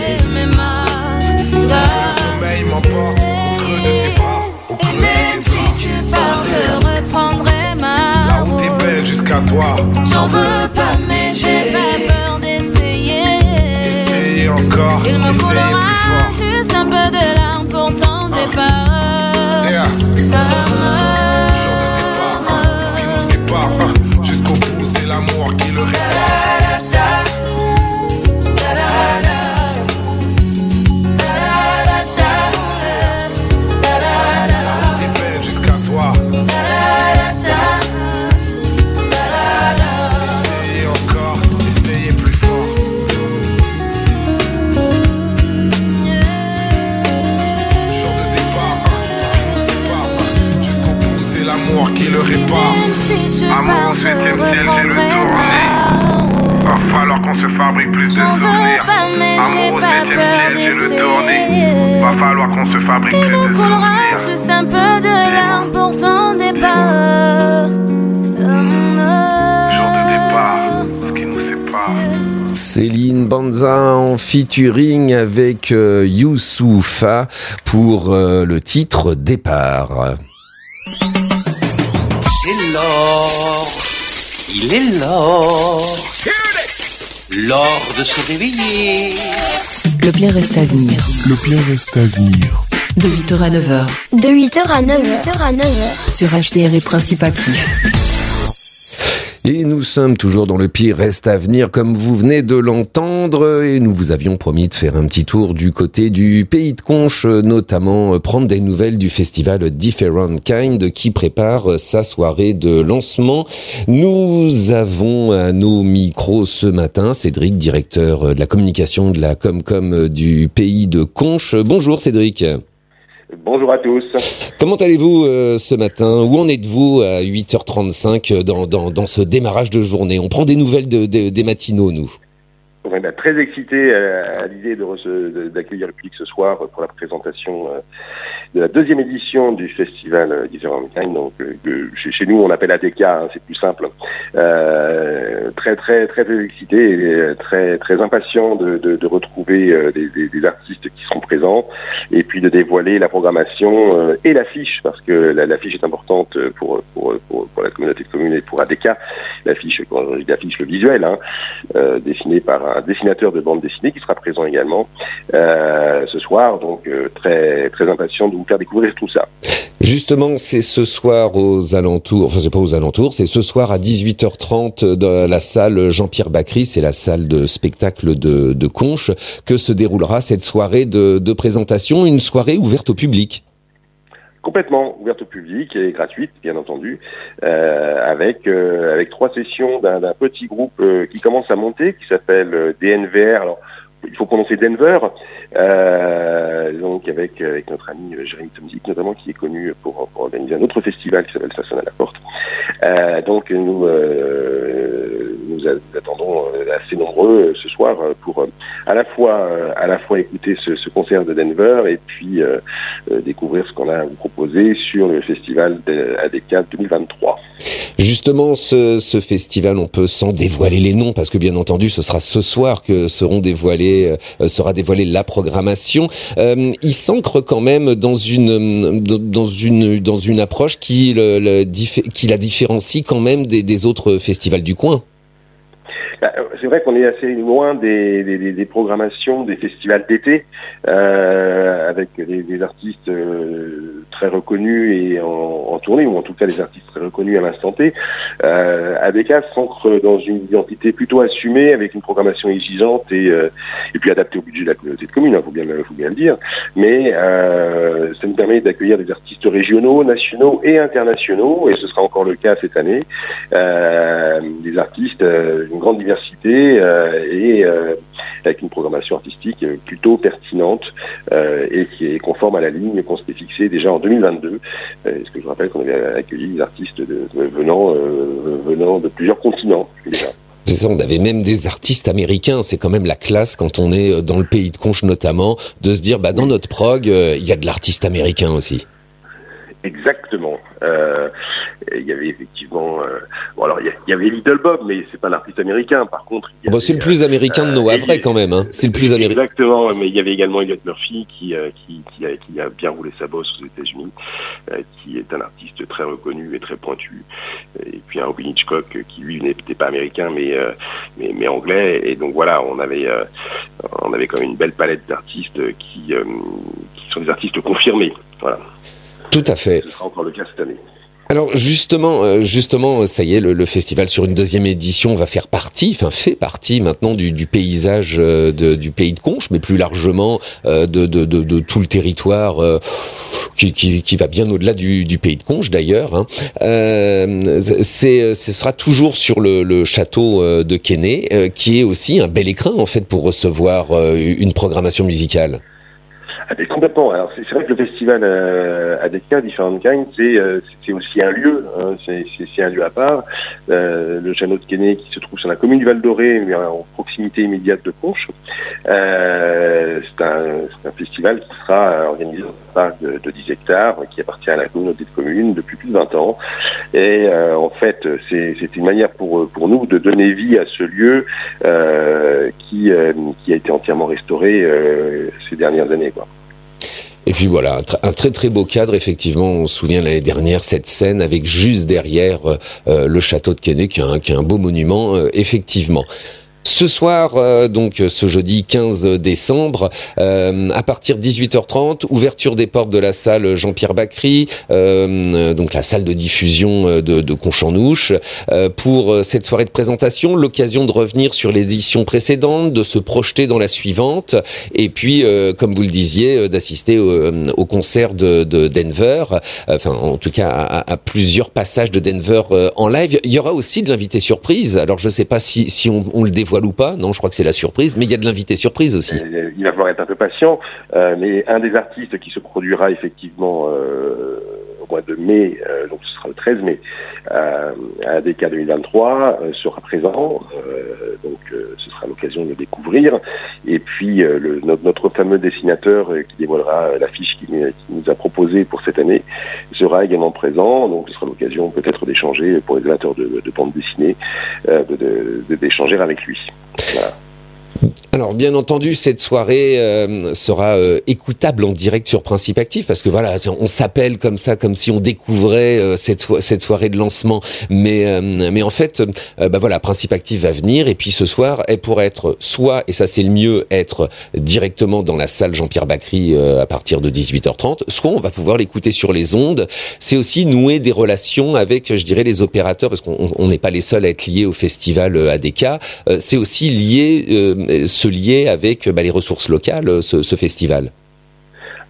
M'emporte au creux de tes bras, au creux de tes bras. Si tu pars, je reprendrai ma là où t'es belle jusqu'à toi. J'en veux pas, mais j'ai pas peur d'essayer. Essayer encore, il me essayer faudra plus fort. Juste un peu de larmes pour ton départ. Yeah. Comme jour de départ, hein, ce qui nous sépare, hein, jusqu'au bout, c'est l'amour qui le répare. Qui le répare. Amour au septième ciel, j'ai le tourné. Va falloir qu'on se fabrique plus de souvenirs. Amour au septième ciel, j'ai le tourné. Va falloir qu'on se fabrique plus de souvenirs. Juste un peu de larmes pour ton départ. Jour de départ, ce qui nous sépare. Céline Banza en featuring avec euh, Youssoufa pour euh, le titre Départ. C'est l'or, il est l'or, l'or de se réveiller. Le plein reste à venir. Le plein reste à venir. De huit heures à neuf heures. De huit heures à neuf heures. Sur H D R et Principe Actif. Et nous sommes toujours dans le pire reste à venir, comme vous venez de l'entendre, et nous vous avions promis de faire un petit tour du côté du Pays de Conches, notamment prendre des nouvelles du festival Different Kind qui prépare sa soirée de lancement. Nous avons à nos micros ce matin Cédric, directeur de la communication de la Comcom du Pays de Conches. Bonjour Cédric. Bonjour à tous. Comment allez-vous euh, ce matin? Où en êtes-vous à huit heures trente-cinq dans, dans, dans ce démarrage de journée? On prend des nouvelles de, de, des matinaux, nous. On est très excité à, à l'idée de rece- d'accueillir le public ce soir pour la présentation euh, de la deuxième édition du festival euh, Different Kind. Donc, euh, chez, chez nous, on appelle A D K, hein, c'est plus simple. Euh, très, très, très, très excité et très, très impatient de, de, de retrouver euh, des, des, des artistes qui seront présents et puis de dévoiler la programmation euh, et l'affiche, parce que la, l'affiche est importante pour, pour, pour, pour la communauté de communes et pour A D K. L'affiche, quand je dis l'affiche, le visuel, hein, euh, dessiné par un dessinateur de bande dessinée qui sera présent également euh, ce soir, donc euh, très très impatient de vous faire découvrir tout ça. Justement, c'est ce soir aux alentours, enfin c'est pas aux alentours, c'est ce soir à dix-huit heures trente dans la salle Jean-Pierre Bacry, c'est la salle de spectacle de, de Conches, que se déroulera cette soirée de, de présentation, une soirée ouverte au public. Complètement ouverte au public et gratuite, bien entendu, euh, avec euh, avec trois sessions d'un, d'un petit groupe euh, qui commence à monter, qui s'appelle euh, D N V R. Alors, il faut prononcer Denver, euh, donc avec avec notre ami euh, Jérémy Tomzik, notamment, qui est connu pour, pour organiser un autre festival qui s'appelle Ça sonne à la porte. Euh, donc nous euh, nous, a, nous attendons euh, assez nombreux euh, ce soir euh, pour euh, à la fois euh, à la fois écouter ce, ce concert de Denver et puis euh, euh, découvrir ce qu'on a à vous proposer sur le festival A D K deux mille vingt-trois. Justement, ce, ce festival, on peut sans dévoiler les noms, parce que bien entendu, ce sera ce soir que seront dévoilés, euh, sera dévoilée la programmation. Euh, il s'ancre quand même dans une dans une dans une approche qui le, le qui la différencie quand même des, des autres festivals du coin. C'est vrai qu'on est assez loin des, des, des programmations des festivals d'été, euh, avec des, des artistes euh, très reconnus et en, en tournée, ou en tout cas des artistes très reconnus à l'instant T. Euh, A D K s'ancre dans une identité plutôt assumée, avec une programmation exigeante et, euh, et puis adaptée au budget de la communauté de communes, il hein, faut, bien, faut bien le dire. Mais euh, ça nous permet d'accueillir des artistes régionaux, nationaux et internationaux, et ce sera encore le cas cette année. Euh, des artistes, euh, une grande diversité euh, et euh, avec une programmation artistique plutôt pertinente euh, et qui est conforme à la ligne qu'on s'était fixée déjà en deux mille vingt-deux. Euh, ce que je rappelle qu'on avait accueilli des artistes de, de, venant, euh, venant de plusieurs continents déjà. C'est ça, on avait même des artistes américains. C'est quand même la classe quand on est dans le pays de Conche notamment, de se dire bah dans notre prog, il euh, y a de l'artiste américain aussi. Exactement. Euh, il y avait effectivement. Euh, bon alors il y, y avait Little Bob, mais c'est pas un artiste américain. Par contre, il y bon, avait, c'est le plus américain euh, de nos Havrais quand même. Hein. C'est le plus américain. Exactement. Mais il y avait également Elliot Murphy qui euh, qui, qui, a, qui a bien roulé sa bosse aux États-Unis, euh, qui est un artiste très reconnu et très pointu. Et puis un Robin Hitchcock qui lui n'était pas américain, mais euh, mais, mais anglais. Et donc voilà, on avait euh, on avait quand même une belle palette d'artistes qui euh, qui sont des artistes confirmés. Voilà. Tout à fait. Ce sera encore le cas cette année. Alors justement, justement, ça y est, le, le festival sur une deuxième édition va faire partie, enfin fait partie maintenant du, du paysage de, du pays de Conche, mais plus largement euh, de, de, de, de tout le territoire euh, qui, qui, qui va bien au-delà du, du pays de Conche d'ailleurs. Hein. Euh, c'est, ce sera toujours sur le, le château de Quesnay, euh, qui est aussi un bel écrin en fait pour recevoir euh, une programmation musicale. Ah, mais complètement. Alors c'est, c'est vrai que le festival euh, A D K Different Kind, c'est, euh, c'est aussi un lieu, hein, c'est, c'est, c'est un lieu à part. Euh, le château de Quesnay qui se trouve sur la commune du Val-d'Oré, mais en proximité immédiate de Conche. Euh, c'est, un, c'est un festival qui sera organisé dans un parc de, de dix hectares, qui appartient à la communauté de communes depuis plus de vingt ans. Et euh, en fait, c'est, c'est une manière pour pour nous de donner vie à ce lieu euh, qui euh, qui a été entièrement restauré euh, ces dernières années, quoi. Et puis voilà, un, tr- un très très beau cadre, effectivement, on se souvient l'année dernière, cette scène avec juste derrière euh, le château de Quesnay, qui est un, qui est un beau monument, euh, effectivement. Ce soir, euh, donc ce jeudi quinze décembre, euh, à partir de dix-huit heures trente, ouverture des portes de la salle Jean-Pierre Bacry, euh, donc la salle de diffusion de, de Conche-en-Ouche, euh, pour cette soirée de présentation, l'occasion de revenir sur l'édition précédente, de se projeter dans la suivante, et puis, euh, comme vous le disiez, d'assister au, au concert de, de Denver, enfin en tout cas à, à plusieurs passages de Denver en live. Il y aura aussi de l'invité surprise, alors je ne sais pas si, si on, on le dévoile ou pas, non, je crois que c'est la surprise, mais il y a de l'invité surprise aussi. Il va falloir être un peu patient, euh, mais un des artistes qui se produira effectivement euh, au mois de mai, euh, donc ce sera le treize mai, euh, à A D K deux mille vingt-trois, euh, sera présent, euh, donc euh, ce sera l'occasion de le découvrir, et puis euh, le, notre, notre fameux dessinateur euh, qui dévoilera euh, l'affiche qu'il qui nous a proposée pour cette année sera également présent, donc ce sera l'occasion peut-être d'échanger pour les amateurs de, de bande dessinée, euh, de, de, de, d'échanger avec lui. Voilà. Alors bien entendu, cette soirée euh, sera euh, écoutable en direct sur Principe Actif, parce que voilà, on s'appelle comme ça, comme si on découvrait euh, cette, so- cette soirée de lancement. Mais euh, mais en fait, euh, bah voilà, Principe Actif va venir, et puis ce soir, elle pourrait être soit, et ça c'est le mieux, être directement dans la salle Jean-Pierre Bacry euh, à partir de dix-huit heures trente, soit on va pouvoir l'écouter sur les ondes. C'est aussi nouer des relations avec, je dirais, les opérateurs, parce qu'on n'est pas les seuls à être liés au festival A D K. Euh, c'est aussi lié, euh, se lier avec bah, les ressources locales, ce, ce festival.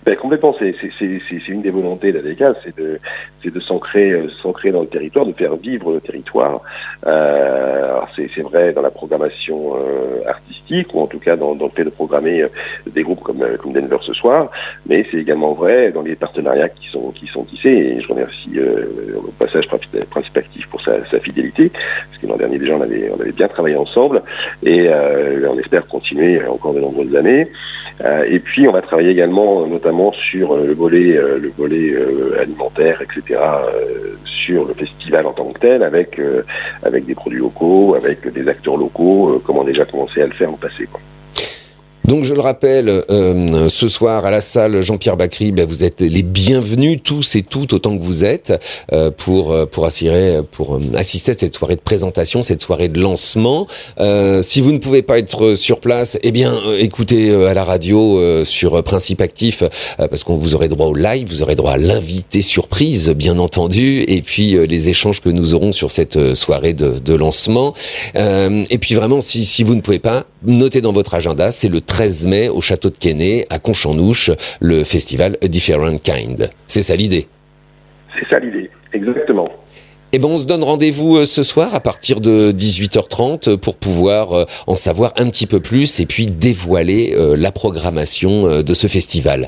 Ben, complètement, c'est, c'est, c'est, c'est une des volontés d'A D K, c'est de, c'est de s'ancrer, euh, s'ancrer dans le territoire, de faire vivre le territoire. Euh, alors c'est, c'est vrai dans la programmation euh, artistique, ou en tout cas dans, dans le fait de programmer euh, des groupes comme, euh, comme Denver ce soir, mais c'est également vrai dans les partenariats qui sont, qui sont tissés, et je remercie euh, au passage Principe Actif pour sa, sa fidélité, parce que l'an dernier déjà on avait, on avait bien travaillé ensemble, et euh, on espère continuer encore de nombreuses années. Euh, et puis on va travailler également notamment sur euh, le volet, euh, le volet euh, alimentaire, et cetera, euh, sur le festival en tant que tel, avec, euh, avec des produits locaux, avec des acteurs locaux, euh, comme on a déjà commencé à le faire au passé, quoi. Donc je le rappelle, euh, ce soir à la salle Jean-Pierre Bacry, ben, vous êtes les bienvenus tous et toutes autant que vous êtes euh, pour pour assurer, pour euh, assister à cette soirée de présentation, cette soirée de lancement. Euh, si vous ne pouvez pas être sur place, eh bien euh, écoutez euh, à la radio euh, sur Principe Actif euh, parce qu'on vous aurez droit au live, vous aurez droit à l'invité surprise bien entendu, et puis euh, les échanges que nous aurons sur cette soirée de, de lancement. Euh, et puis vraiment, si si vous ne pouvez pas, notez dans votre agenda, c'est le treize mai au château de Quesnay à Conchanouche, le festival A Different Kind. C'est ça l'idée. C'est ça l'idée, exactement. Eh ben, on se donne rendez-vous ce soir à partir de dix-huit heures trente pour pouvoir en savoir un petit peu plus et puis dévoiler la programmation de ce festival.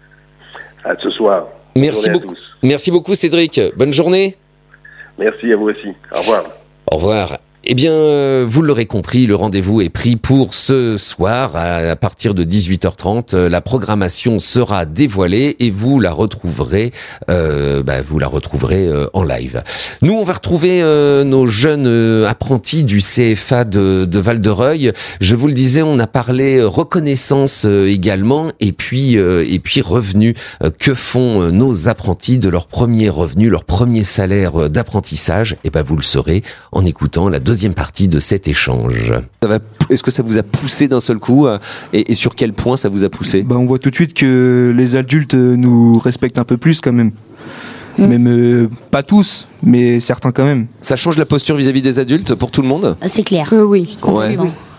À ce soir. Merci beaucoup. Merci beaucoup Cédric. Bonne journée. Merci à vous aussi. Au revoir. Au revoir. Eh bien, vous l'aurez compris, le rendez-vous est pris pour ce soir à partir de dix-huit heures trente. La programmation sera dévoilée et vous la retrouverez, euh, bah, vous la retrouverez euh, en live. Nous, on va retrouver euh, nos jeunes euh, apprentis du C F A de, de Val-de-Reuil. Je vous le disais, on a parlé reconnaissance euh, également, et puis euh, et puis revenus. Euh, que font euh, nos apprentis de leur premier revenu, leur premier salaire euh, d'apprentissage? Et ben, vous le saurez en écoutant la deuxième deuxième partie de cet échange. Ça va, est-ce que ça vous a poussé d'un seul coup et, et sur quel point ça vous a poussé? Bah, on voit tout de suite que les adultes nous respectent un peu plus quand même. Mmh. Même euh, pas tous, mais certains quand même. Ça change la posture vis-à-vis des adultes pour tout le monde? C'est clair. Euh, oui, ouais.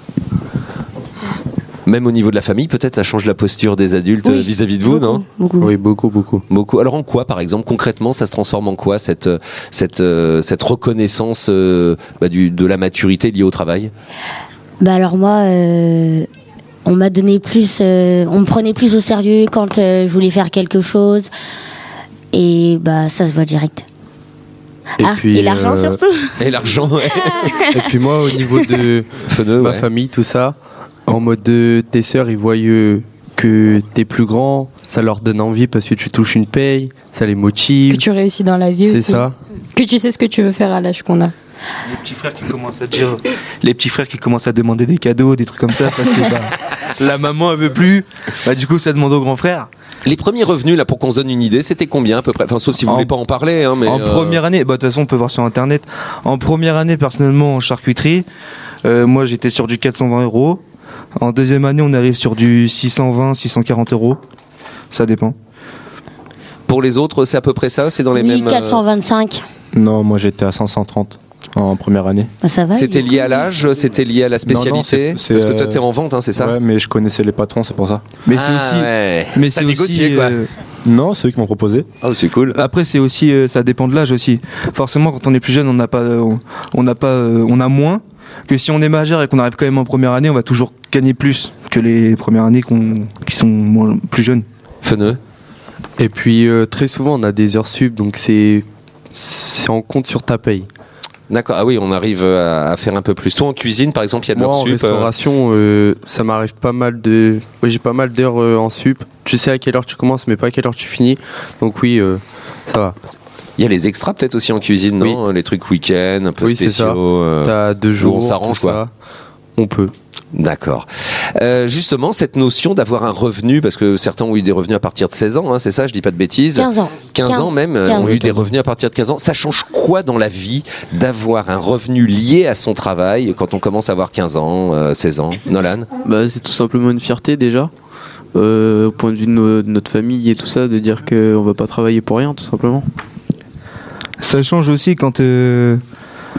Même au niveau de la famille, peut-être ça change la posture des adultes oui, vis-à-vis de vous, beaucoup, non? Beaucoup. Oui, beaucoup, beaucoup. Beaucoup. Alors en quoi, par exemple, concrètement, ça se transforme en quoi cette cette euh, cette reconnaissance euh, bah, du de la maturité liée au travail? Bah alors moi, euh, on m'a donné plus, euh, on me prenait plus au sérieux quand euh, je voulais faire quelque chose, et bah ça se voit direct. Et, ah, puis, et l'argent euh, surtout. Et l'argent. Ouais. Et puis moi, au niveau de Feneux, ma ouais. famille, tout ça. En mode de tes sœurs, ils voient que t'es plus grand, ça leur donne envie parce que tu touches une paye, ça les motive. Que tu réussis dans la vie c'est aussi. C'est ça. Que tu sais ce que tu veux faire à l'âge qu'on a. Les petits frères qui commencent à dire, les petits frères qui commencent à demander des cadeaux, des trucs comme ça parce que bah, la maman elle veut plus. Bah du coup ça demande au grand frère. Les premiers revenus là, pour qu'on se donne une idée, c'était combien à peu près? Enfin, sauf si vous en, voulez pas en parler. Hein, mais en euh... première année, bah de toute façon on peut voir sur internet. En première année, personnellement en charcuterie, euh, moi j'étais sur du quatre cent vingt euros. En deuxième année, on arrive sur du six cent vingt, six cent quarante euros. Ça dépend. Pour les autres, c'est à peu près ça? C'est dans les oui, mêmes... quatre cent vingt-cinq. Non, moi j'étais à cinq cent trente en première année. Bah, ça va. C'était lié à l'âge? C'était lié à la spécialité? non, non, c'est, c'est, Parce que toi, t'es en vente, hein, c'est ça? Ouais, mais je connaissais les patrons, c'est pour ça. Mais ah, c'est aussi... Ouais. Mais c'est aussi... quoi. Euh... Non, c'est eux qui m'ont proposé. Oh, c'est cool. Après, c'est aussi... Euh, ça dépend de l'âge aussi. Forcément, quand on est plus jeune, on n'a pas... Euh, on n'a pas... Euh, on a moins... que si on est majeur et qu'on arrive quand même en première année, on va toujours gagner plus que les premières années qu'on, qui sont moins, plus jeunes. Feneux. Et puis euh, très souvent on a des heures sub, donc c'est, c'est en compte sur ta paye. D'accord, ah oui, on arrive à, à faire un peu plus. Toi en cuisine par exemple, il y a de Moi, l'heure en sup. restauration, euh, ça m'arrive pas mal de... Oui, j'ai pas mal d'heures euh, en sup. Tu sais à quelle heure tu commences, mais pas à quelle heure tu finis. Donc oui, euh, ça va. Il y a les extras peut-être aussi en cuisine, non? Oui. Les trucs week-end, un peu oui, spéciaux. C'est ça. Euh, T'as deux jours, on s'arrange quoi. Ça. On peut. D'accord. Euh, justement, cette notion d'avoir un revenu, parce que certains ont eu des revenus à partir de seize ans, hein, c'est ça, je dis pas de bêtises. quinze ans. quinze, quinze ans même, quinze ont eu des revenus à partir de quinze ans. Ça change quoi dans la vie d'avoir un revenu lié à son travail quand on commence à avoir quinze ans, euh, seize ans? Nolan? Bah, c'est tout simplement une fierté déjà. Euh, au point de vue de, no- de notre famille et tout ça, de dire qu'on va pas travailler pour rien, tout simplement. Ça change aussi quand euh,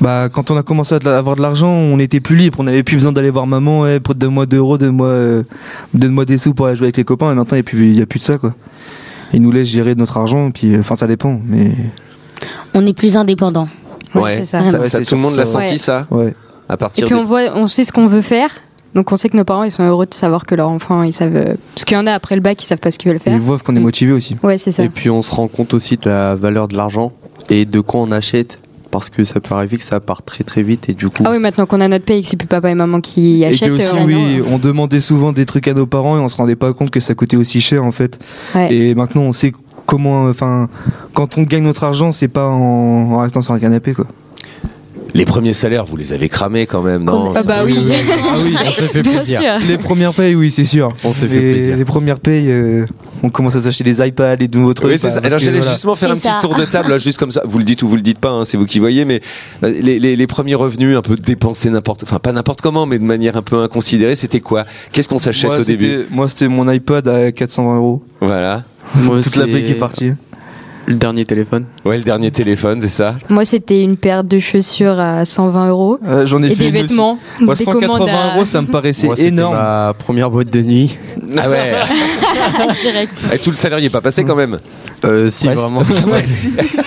Bah, quand on a commencé à avoir de l'argent, on était plus libre. On n'avait plus besoin d'aller voir maman, ouais, donne-moi deux euros, donne-moi, euh, donne-moi des sous pour aller jouer avec les copains. Et maintenant, il n'y a, a plus de ça, quoi. Ils nous laissent gérer notre argent, et puis, enfin, ça dépend, mais. On est plus indépendant. Ouais, Ouais, c'est ça. ça, Ouais, ça, c'est tout le monde surtout l'a ça, senti, ouais. ça Ouais. À Et partir puis de... on voit, on sait ce qu'on veut faire. Donc on sait que nos parents ils sont heureux de savoir que leurs enfants ils savent. euh, Parce qu'il y en a après le bac ils savent pas ce qu'ils veulent faire. Ils voient qu'on est motivé aussi. Ouais c'est ça. Et puis on se rend compte aussi de la valeur de l'argent et de quoi on achète. Parce que ça peut arriver que ça part très très vite et du coup. Ah oui maintenant qu'on a notre paye et que c'est plus papa et maman qui Et achètent. que aussi, euh, oui, non, euh, on demandait souvent des trucs à nos parents et on se rendait pas compte que ça coûtait aussi cher en fait. Ouais. Et maintenant on sait comment, enfin, quand on gagne notre argent, c'est pas en, en restant sur un canapé quoi. Les premiers salaires, vous les avez cramés quand même, non? Ah bah oui. Ah oui, ça fait Bien plaisir. sûr. Les premières payes, oui, c'est sûr. On s'est fait les, plaisir. Les premières payes, euh, on commence à s'acheter des iPads, les nouveaux trucs. Oui, c'est ça. parce Alors, que, j'allais voilà. justement faire C'est un petit ça. tour de table, là, juste comme ça. Vous le dites ou vous le dites pas, hein, c'est vous qui voyez, mais euh, les, les, les premiers revenus un peu dépensés n'importe, enfin pas n'importe comment, mais de manière un peu inconsidérée, c'était quoi? Qu'est-ce qu'on s'achète Moi, au c'était- début? Moi, c'était mon iPad à quatre cent vingt euros. Voilà. Moi, Toute la c'est paye qui est partie. Le dernier téléphone. Ouais, le dernier téléphone, c'est ça. Moi c'était une paire de chaussures à cent vingt euros. Euh, J'en ai Et fait des une aussi. vêtements. Moi, des cent commandes quatre-vingts à- euros, ça me paraissait Moi, c'était énorme. ma première boîte de nuit. Ah ouais. Direct. Et tout le salaire n'y est pas passé quand même. Euh, si Presque. vraiment. Ouais, si.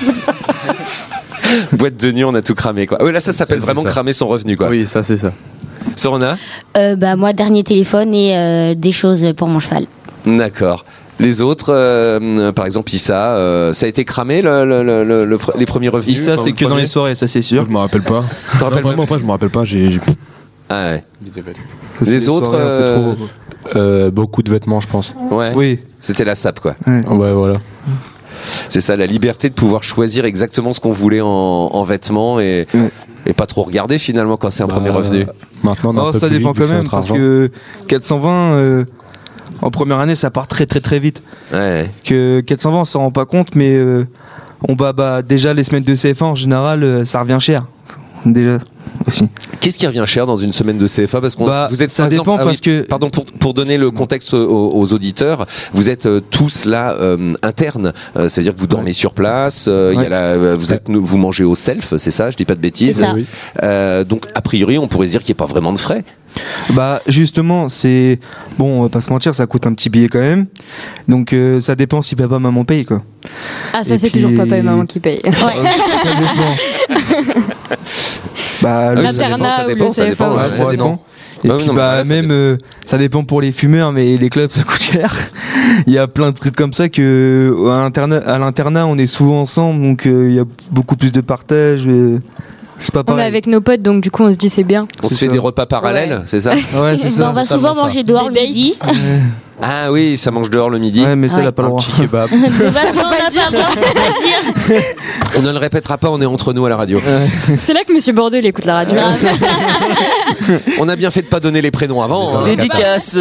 Boîte de nuit, on a tout cramé quoi. Ouais, là ça s'appelle Ça, c'est vraiment ça. cramer son revenu quoi. Oui, ça c'est ça. Sorona? Euh, bah, moi, dernier téléphone et euh, des choses pour mon cheval. D'accord. Les autres, euh, par exemple Issa, euh, ça a été cramé le, le, le, le- le pre- les premiers revenus. Issa, enfin, c'est le que dans premier les soirées, ça c'est sûr. Je me rappelle pas. T'en rappelles Non, vraiment pas, je me rappelle pas. J'ai, j'ai- Ah ouais. C'est Les des autres, soirées un peu euh, trop- euh, beaucoup de vêtements, je pense. ouais. Oui. C'était la sape quoi. Ouais. Ouais, voilà. C'est ça, la liberté de pouvoir choisir exactement ce qu'on voulait en, en vêtements et, Ouais. et pas trop regarder finalement quand c'est un Bah, premier revenu. Maintenant, on a un Oh, peu ça plus dépend libre, quand vu même, notre parce argent. que quatre cent vingt, euh, en première année, ça part très très très vite. Ouais. Que quatre cent vingt, on s'en rend pas compte, mais euh, on bah, bah, déjà les semaines de C F A en général, euh, ça revient cher. Déjà aussi. Qu'est-ce qui revient cher dans une semaine de C F A? Parce qu'on Bah, vous êtes ça par exemple- dépend ah oui, parce que- pardon pour, pour donner le contexte aux, aux auditeurs, vous êtes euh, tous là euh, internes, euh, ça veut dire que vous dormez sur place, euh, il y a Ouais. la, euh, vous êtes vous mangez au self, c'est ça, je dis pas de bêtises. C'est ça. Oui. Euh, donc a priori on pourrait se dire qu'il n'y a pas vraiment de frais. Bah justement, c'est bon, on va pas se mentir, ça coûte un petit billet quand même. Donc euh, ça dépend si papa maman paye quoi. Ah ça Et c'est puis- toujours papa et maman qui payent. Ça dépend. Bah, le- L'internat ça ou dépend, le ça C F A, dépend, ouais. ouais, ça ouais, dépend. non. Et Bah oui, puis non, mais bah voilà, ça même dépend. euh, ça dépend pour les fumeurs, mais les clubs ça coûte cher. Il y a plein de trucs comme ça que à l'internat, à l'internat on est souvent ensemble, donc euh, il y a beaucoup plus de partage. euh, c'est pas On pareil. est avec nos potes donc du coup on se dit c'est bien. On se C'est fait ça. des repas parallèles, c'est ça? Ouais, c'est Bah, ça. on va souvent totalement ça. manger dehors le midi. Ah oui, ça mange dehors le midi. Ouais, mais ça, Ouais. elle a pas le Un droit. petit kebab. Bah, on a pas ça. On ne le répétera pas, on est entre nous à la radio. C'est là que Monsieur Bordeaux il écoute la radio. On a bien fait de pas donner les prénoms avant. hein. Dédicace.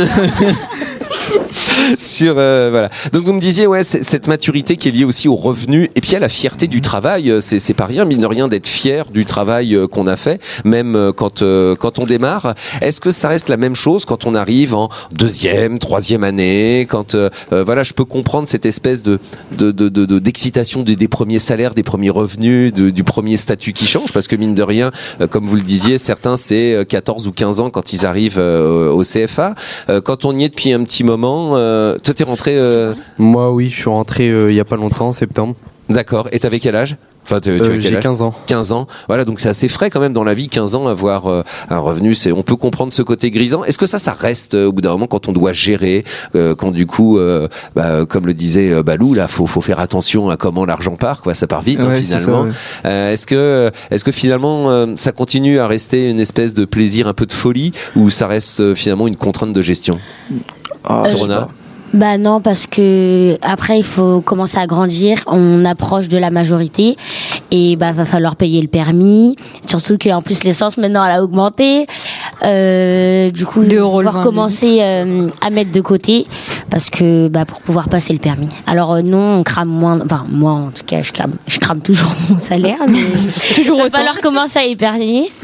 Sur euh, voilà. Donc vous me disiez ouais c'est- cette maturité qui est liée aussi au revenu et puis à la fierté du travail. euh, C'est c'est pas rien mine de rien d'être fier du travail euh, qu'on a fait, même euh, quand euh, quand on démarre. Est-ce que ça reste la même chose quand on arrive en deuxième, troisième année, quand euh, euh, voilà je peux comprendre cette espèce de de de de- de- d'excitation des, des premiers salaires, des premiers revenus, de- du premier statut qui change parce que mine de rien, euh, comme vous le disiez, certains c'est euh, quatorze ou quinze ans quand ils arrivent euh, au C F A. Euh, quand on y est depuis un petit moment, euh, toi t'es rentré. euh, Moi oui, je suis rentré euh, il y a pas longtemps, en septembre. D'accord. Et t'avais quel âge? Enfin, tu, tu Euh, as quel j'ai âge quinze ans. quinze ans. Voilà, donc c'est assez frais quand même dans la vie, quinze ans, avoir euh, un revenu. C'est, on peut comprendre ce côté grisant. Est-ce que ça, ça reste euh, au bout d'un moment quand on doit gérer, euh, quand du coup, euh, bah, comme le disait euh, Balou, là, faut, faut faire attention à comment l'argent part, quoi. Ça part vite hein, Ouais, c'est finalement. ça, ouais. Euh, est-ce que, est-ce que finalement, euh, ça continue à rester une espèce de plaisir, un peu de folie, ou ça reste euh, finalement une contrainte de gestion? Ah, Sorona? Bah non, parce que après il faut commencer à grandir, on approche de la majorité et bah va falloir payer le permis, surtout qu'en plus l'essence maintenant elle a augmenté, euh, du coup il va falloir commencer euh, à mettre de côté parce que bah pour pouvoir passer le permis. Alors euh, non, on crame moins, enfin moi en tout cas je crame, je crame toujours mon salaire, mais toujours il va falloir commencer à épargner.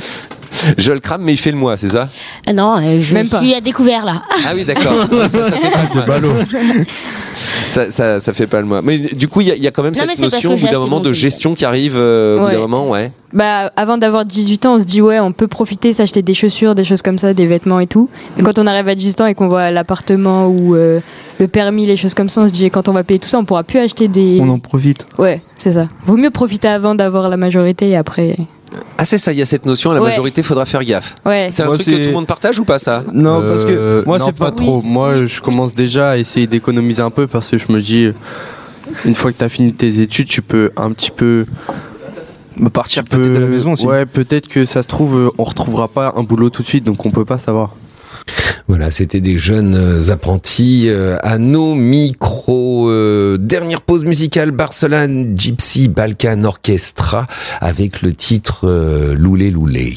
Je le crame, mais il fait le moi, c'est ça? Euh, Non, euh, je Même pas. suis à découvert là. Ah oui, d'accord. Ouais, ça, ça fait pas le moi. Ça, ça, ça fait pas le moi. Mais du coup, il y, a- il y a quand même Non, mais cette c'est parce notion que au bout j'ai d'un acheté moment mon de truc. gestion qui arrive euh, au bout Ouais. d'un moment, ouais. Bah, avant d'avoir dix-huit ans, on se dit ouais, on peut profiter, s'acheter des chaussures, des choses comme ça, des vêtements et tout. Et quand on arrive à dix-huit ans et qu'on voit l'appartement ou euh, le permis, les choses comme ça, on se dit quand on va payer tout ça, on pourra plus acheter des. On en profite. Ouais, c'est ça. Vaut mieux profiter avant d'avoir la majorité et après. Ah, c'est ça, il y a cette notion, à la Ouais. majorité, faudra faire gaffe. Ouais. C'est un Moi, truc c'est- que tout le monde partage ou pas, ça? Non, parce que Euh, moi, non, c'est pas pas trop. Moi, je commence déjà à essayer d'économiser un peu parce que je me dis, une fois que tu as fini tes études, tu peux un petit peu. Bah, partir peut-être de la maison aussi. Ouais, peut-être que ça se trouve, on retrouvera pas un boulot tout de suite, donc on peut pas savoir. Voilà, c'était des jeunes euh, apprentis euh, à nos micros. Euh, dernière pause musicale, Barcelone Gypsy Balkan Orchestra avec le titre euh, Loulé Loulé.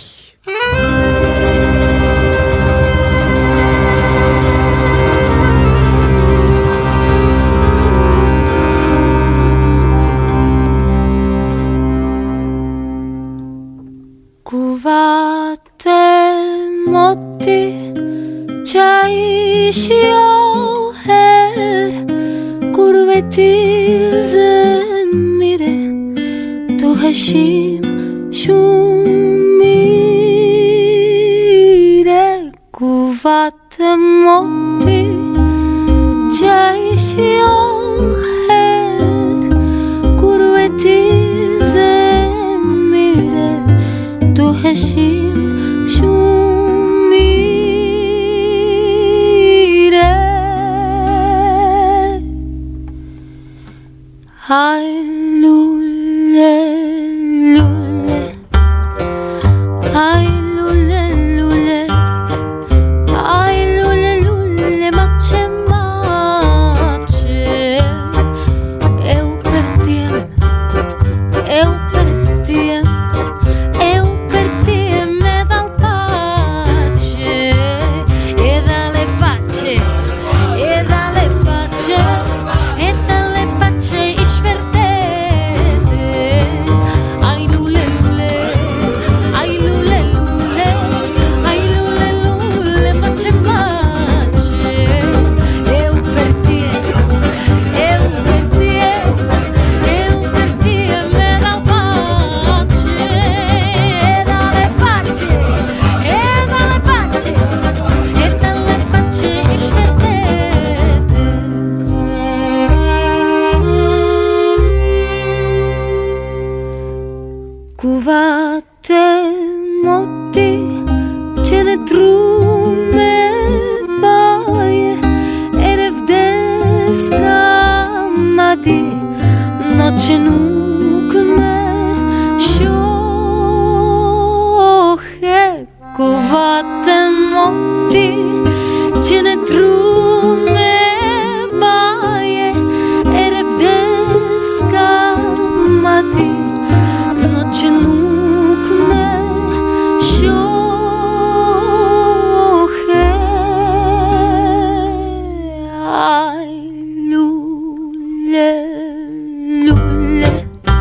Kuvate moti çayşıyor her kurveti zemire tu hashim shumire kuvate moti çayşıyor her kurveti zemire tu hashim shumire Ay lule lule Ay lule lule Ay lule lule mache mache Eu perdi-me Eu perdi-me Eu perdi-me dal pace E dalle pace E dalle pace E dalle pace ishverdete Ai lule lule Ai lule lule Ai lule lule pace pace Eu perdi-me Eu perdi-me Eu perdi-me dal pace E dalle pace E dalle pace E dalle pace ishverdete Kuvate moti Qene trume baje Erev des nga di No që nuk me shohe Kuvate moti Qene trume baje Erev des nga di No që nuk me shohe Ai lule lule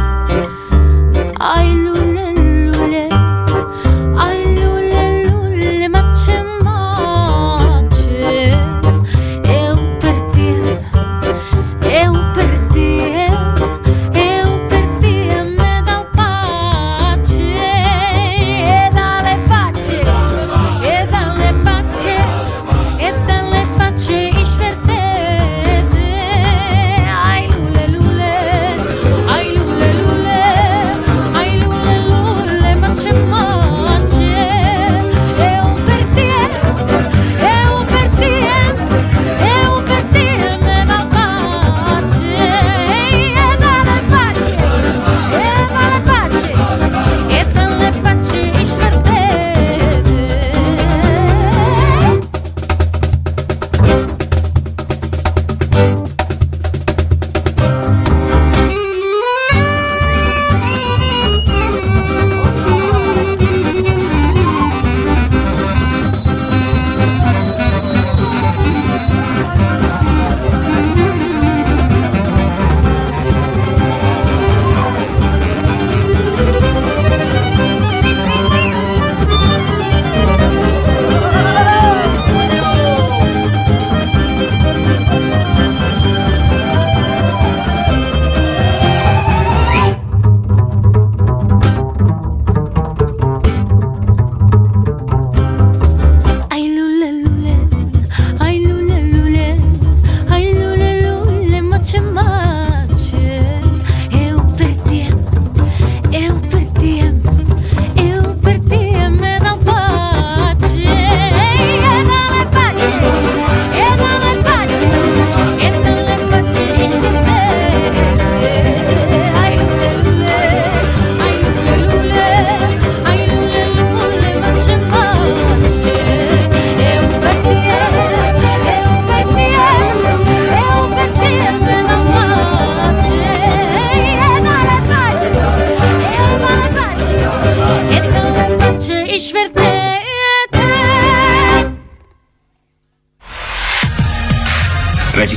Ai lule lule Ai lule lule mace mace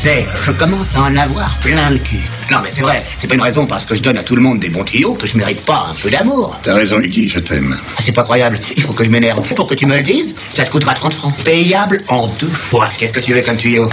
sais, je commence à en avoir plein le cul. Non mais c'est vrai, c'est pas une raison parce que je donne à tout le monde des bons tuyaux que je mérite pas un peu d'amour. T'as raison, Iggy, je t'aime. Ah, c'est pas croyable, il faut que je m'énerve. Pour que tu me le dises, ça te coûtera trente francs. Payable en deux fois. Qu'est-ce que tu veux comme tuyau?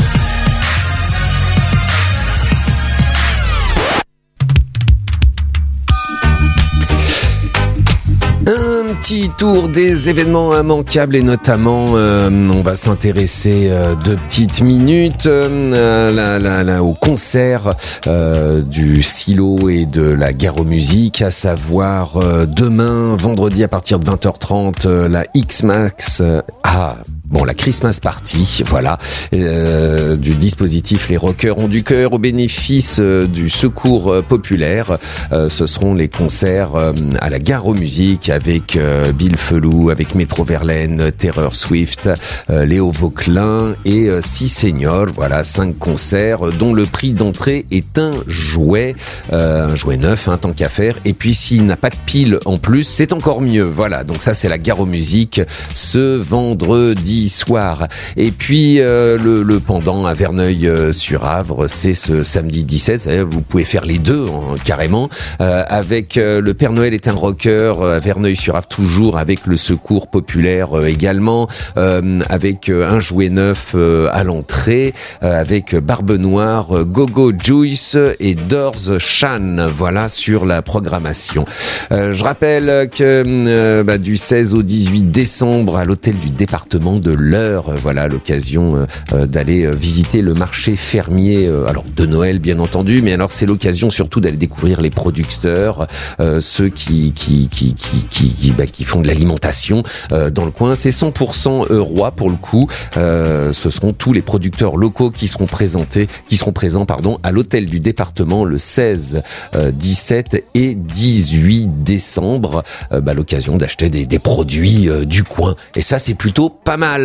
Un petit tour des événements immanquables et notamment euh, on va s'intéresser euh, deux petites minutes euh, là, là, là, au concert euh, du Silo et de la Gare aux Musiques, à savoir euh, demain vendredi à partir de vingt heures trente euh, la X-Max euh, ah Bon, la Christmas Party, voilà, euh, du dispositif Les Rockers ont du cœur au bénéfice euh, du secours euh, populaire. Euh, ce seront les concerts euh, à la Gare aux Musiques avec euh, Bill Felou, avec Métro Verlaine, Terreur Swift, euh, Léo Vauquelin et euh, Six Seniors. Voilà, cinq concerts euh, dont le prix d'entrée est un jouet, euh, un jouet neuf, hein, tant qu'à faire. Et puis s'il n'a pas de pile en plus, c'est encore mieux. Voilà, donc ça c'est la Gare aux Musiques ce vendredi soir. Et puis euh, le, le pendant à Verneuil-sur-Avre, c'est ce samedi dix-sept. Vous pouvez faire les deux hein, carrément. Euh, avec euh, le Père Noël est un rocker à Verneuil-sur-Avre, toujours avec le secours populaire euh, également, euh, avec euh, un jouet neuf euh, à l'entrée, euh, avec Barbe Noire, euh, Gogo Juice et Doors Chan. Voilà sur la programmation. Euh, je rappelle que euh, bah, du seize au dix-huit décembre à l'hôtel du département de l'Eure, voilà l'occasion euh, d'aller visiter le marché fermier, euh, alors de Noël bien entendu, mais alors c'est l'occasion surtout d'aller découvrir les producteurs, euh, ceux qui qui qui qui qui, bah, qui font de l'alimentation euh, dans le coin. C'est cent pour cent roi pour le coup. Euh, ce seront tous les producteurs locaux qui seront présentés, qui seront présents pardon à l'hôtel du département le seize, euh, dix-sept et dix-huit décembre. Euh, bah, l'occasion d'acheter des, des produits euh, du coin. Et ça c'est plutôt pas mal.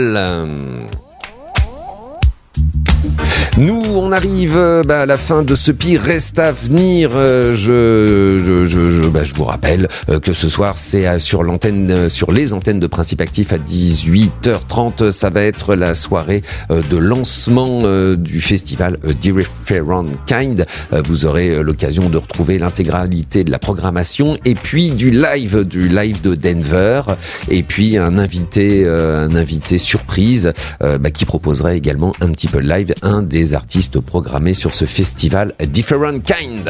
Nous, on arrive bah, à la fin de ce pire reste à venir. Euh, je, je, je, je, bah, je vous rappelle euh, que ce soir, c'est euh, sur l'antenne, euh, sur les antennes de Principe Actif à dix-huit heures trente. Ça va être la soirée euh, de lancement euh, du festival euh, Different Kind. Euh, vous aurez euh, l'occasion de retrouver l'intégralité de la programmation et puis du live, du live de Denver, et puis un invité, euh, un invité surprise euh, bah, qui proposerait également un petit peu de live, un des artistes programmés sur ce festival Different Kind.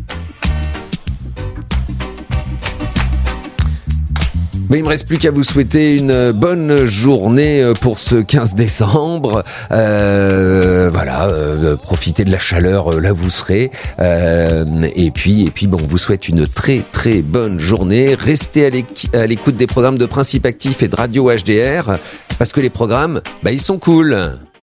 Mais il me reste plus qu'à vous souhaiter une bonne journée pour ce quinze décembre. Euh, voilà, euh, profitez de la chaleur là où vous serez. Euh, et puis, et puis, bon, on vous souhaite une très très bonne journée. Restez à l'écoute des programmes de Principe Actif et de Radio H D R parce que les programmes, bah, ils sont cool.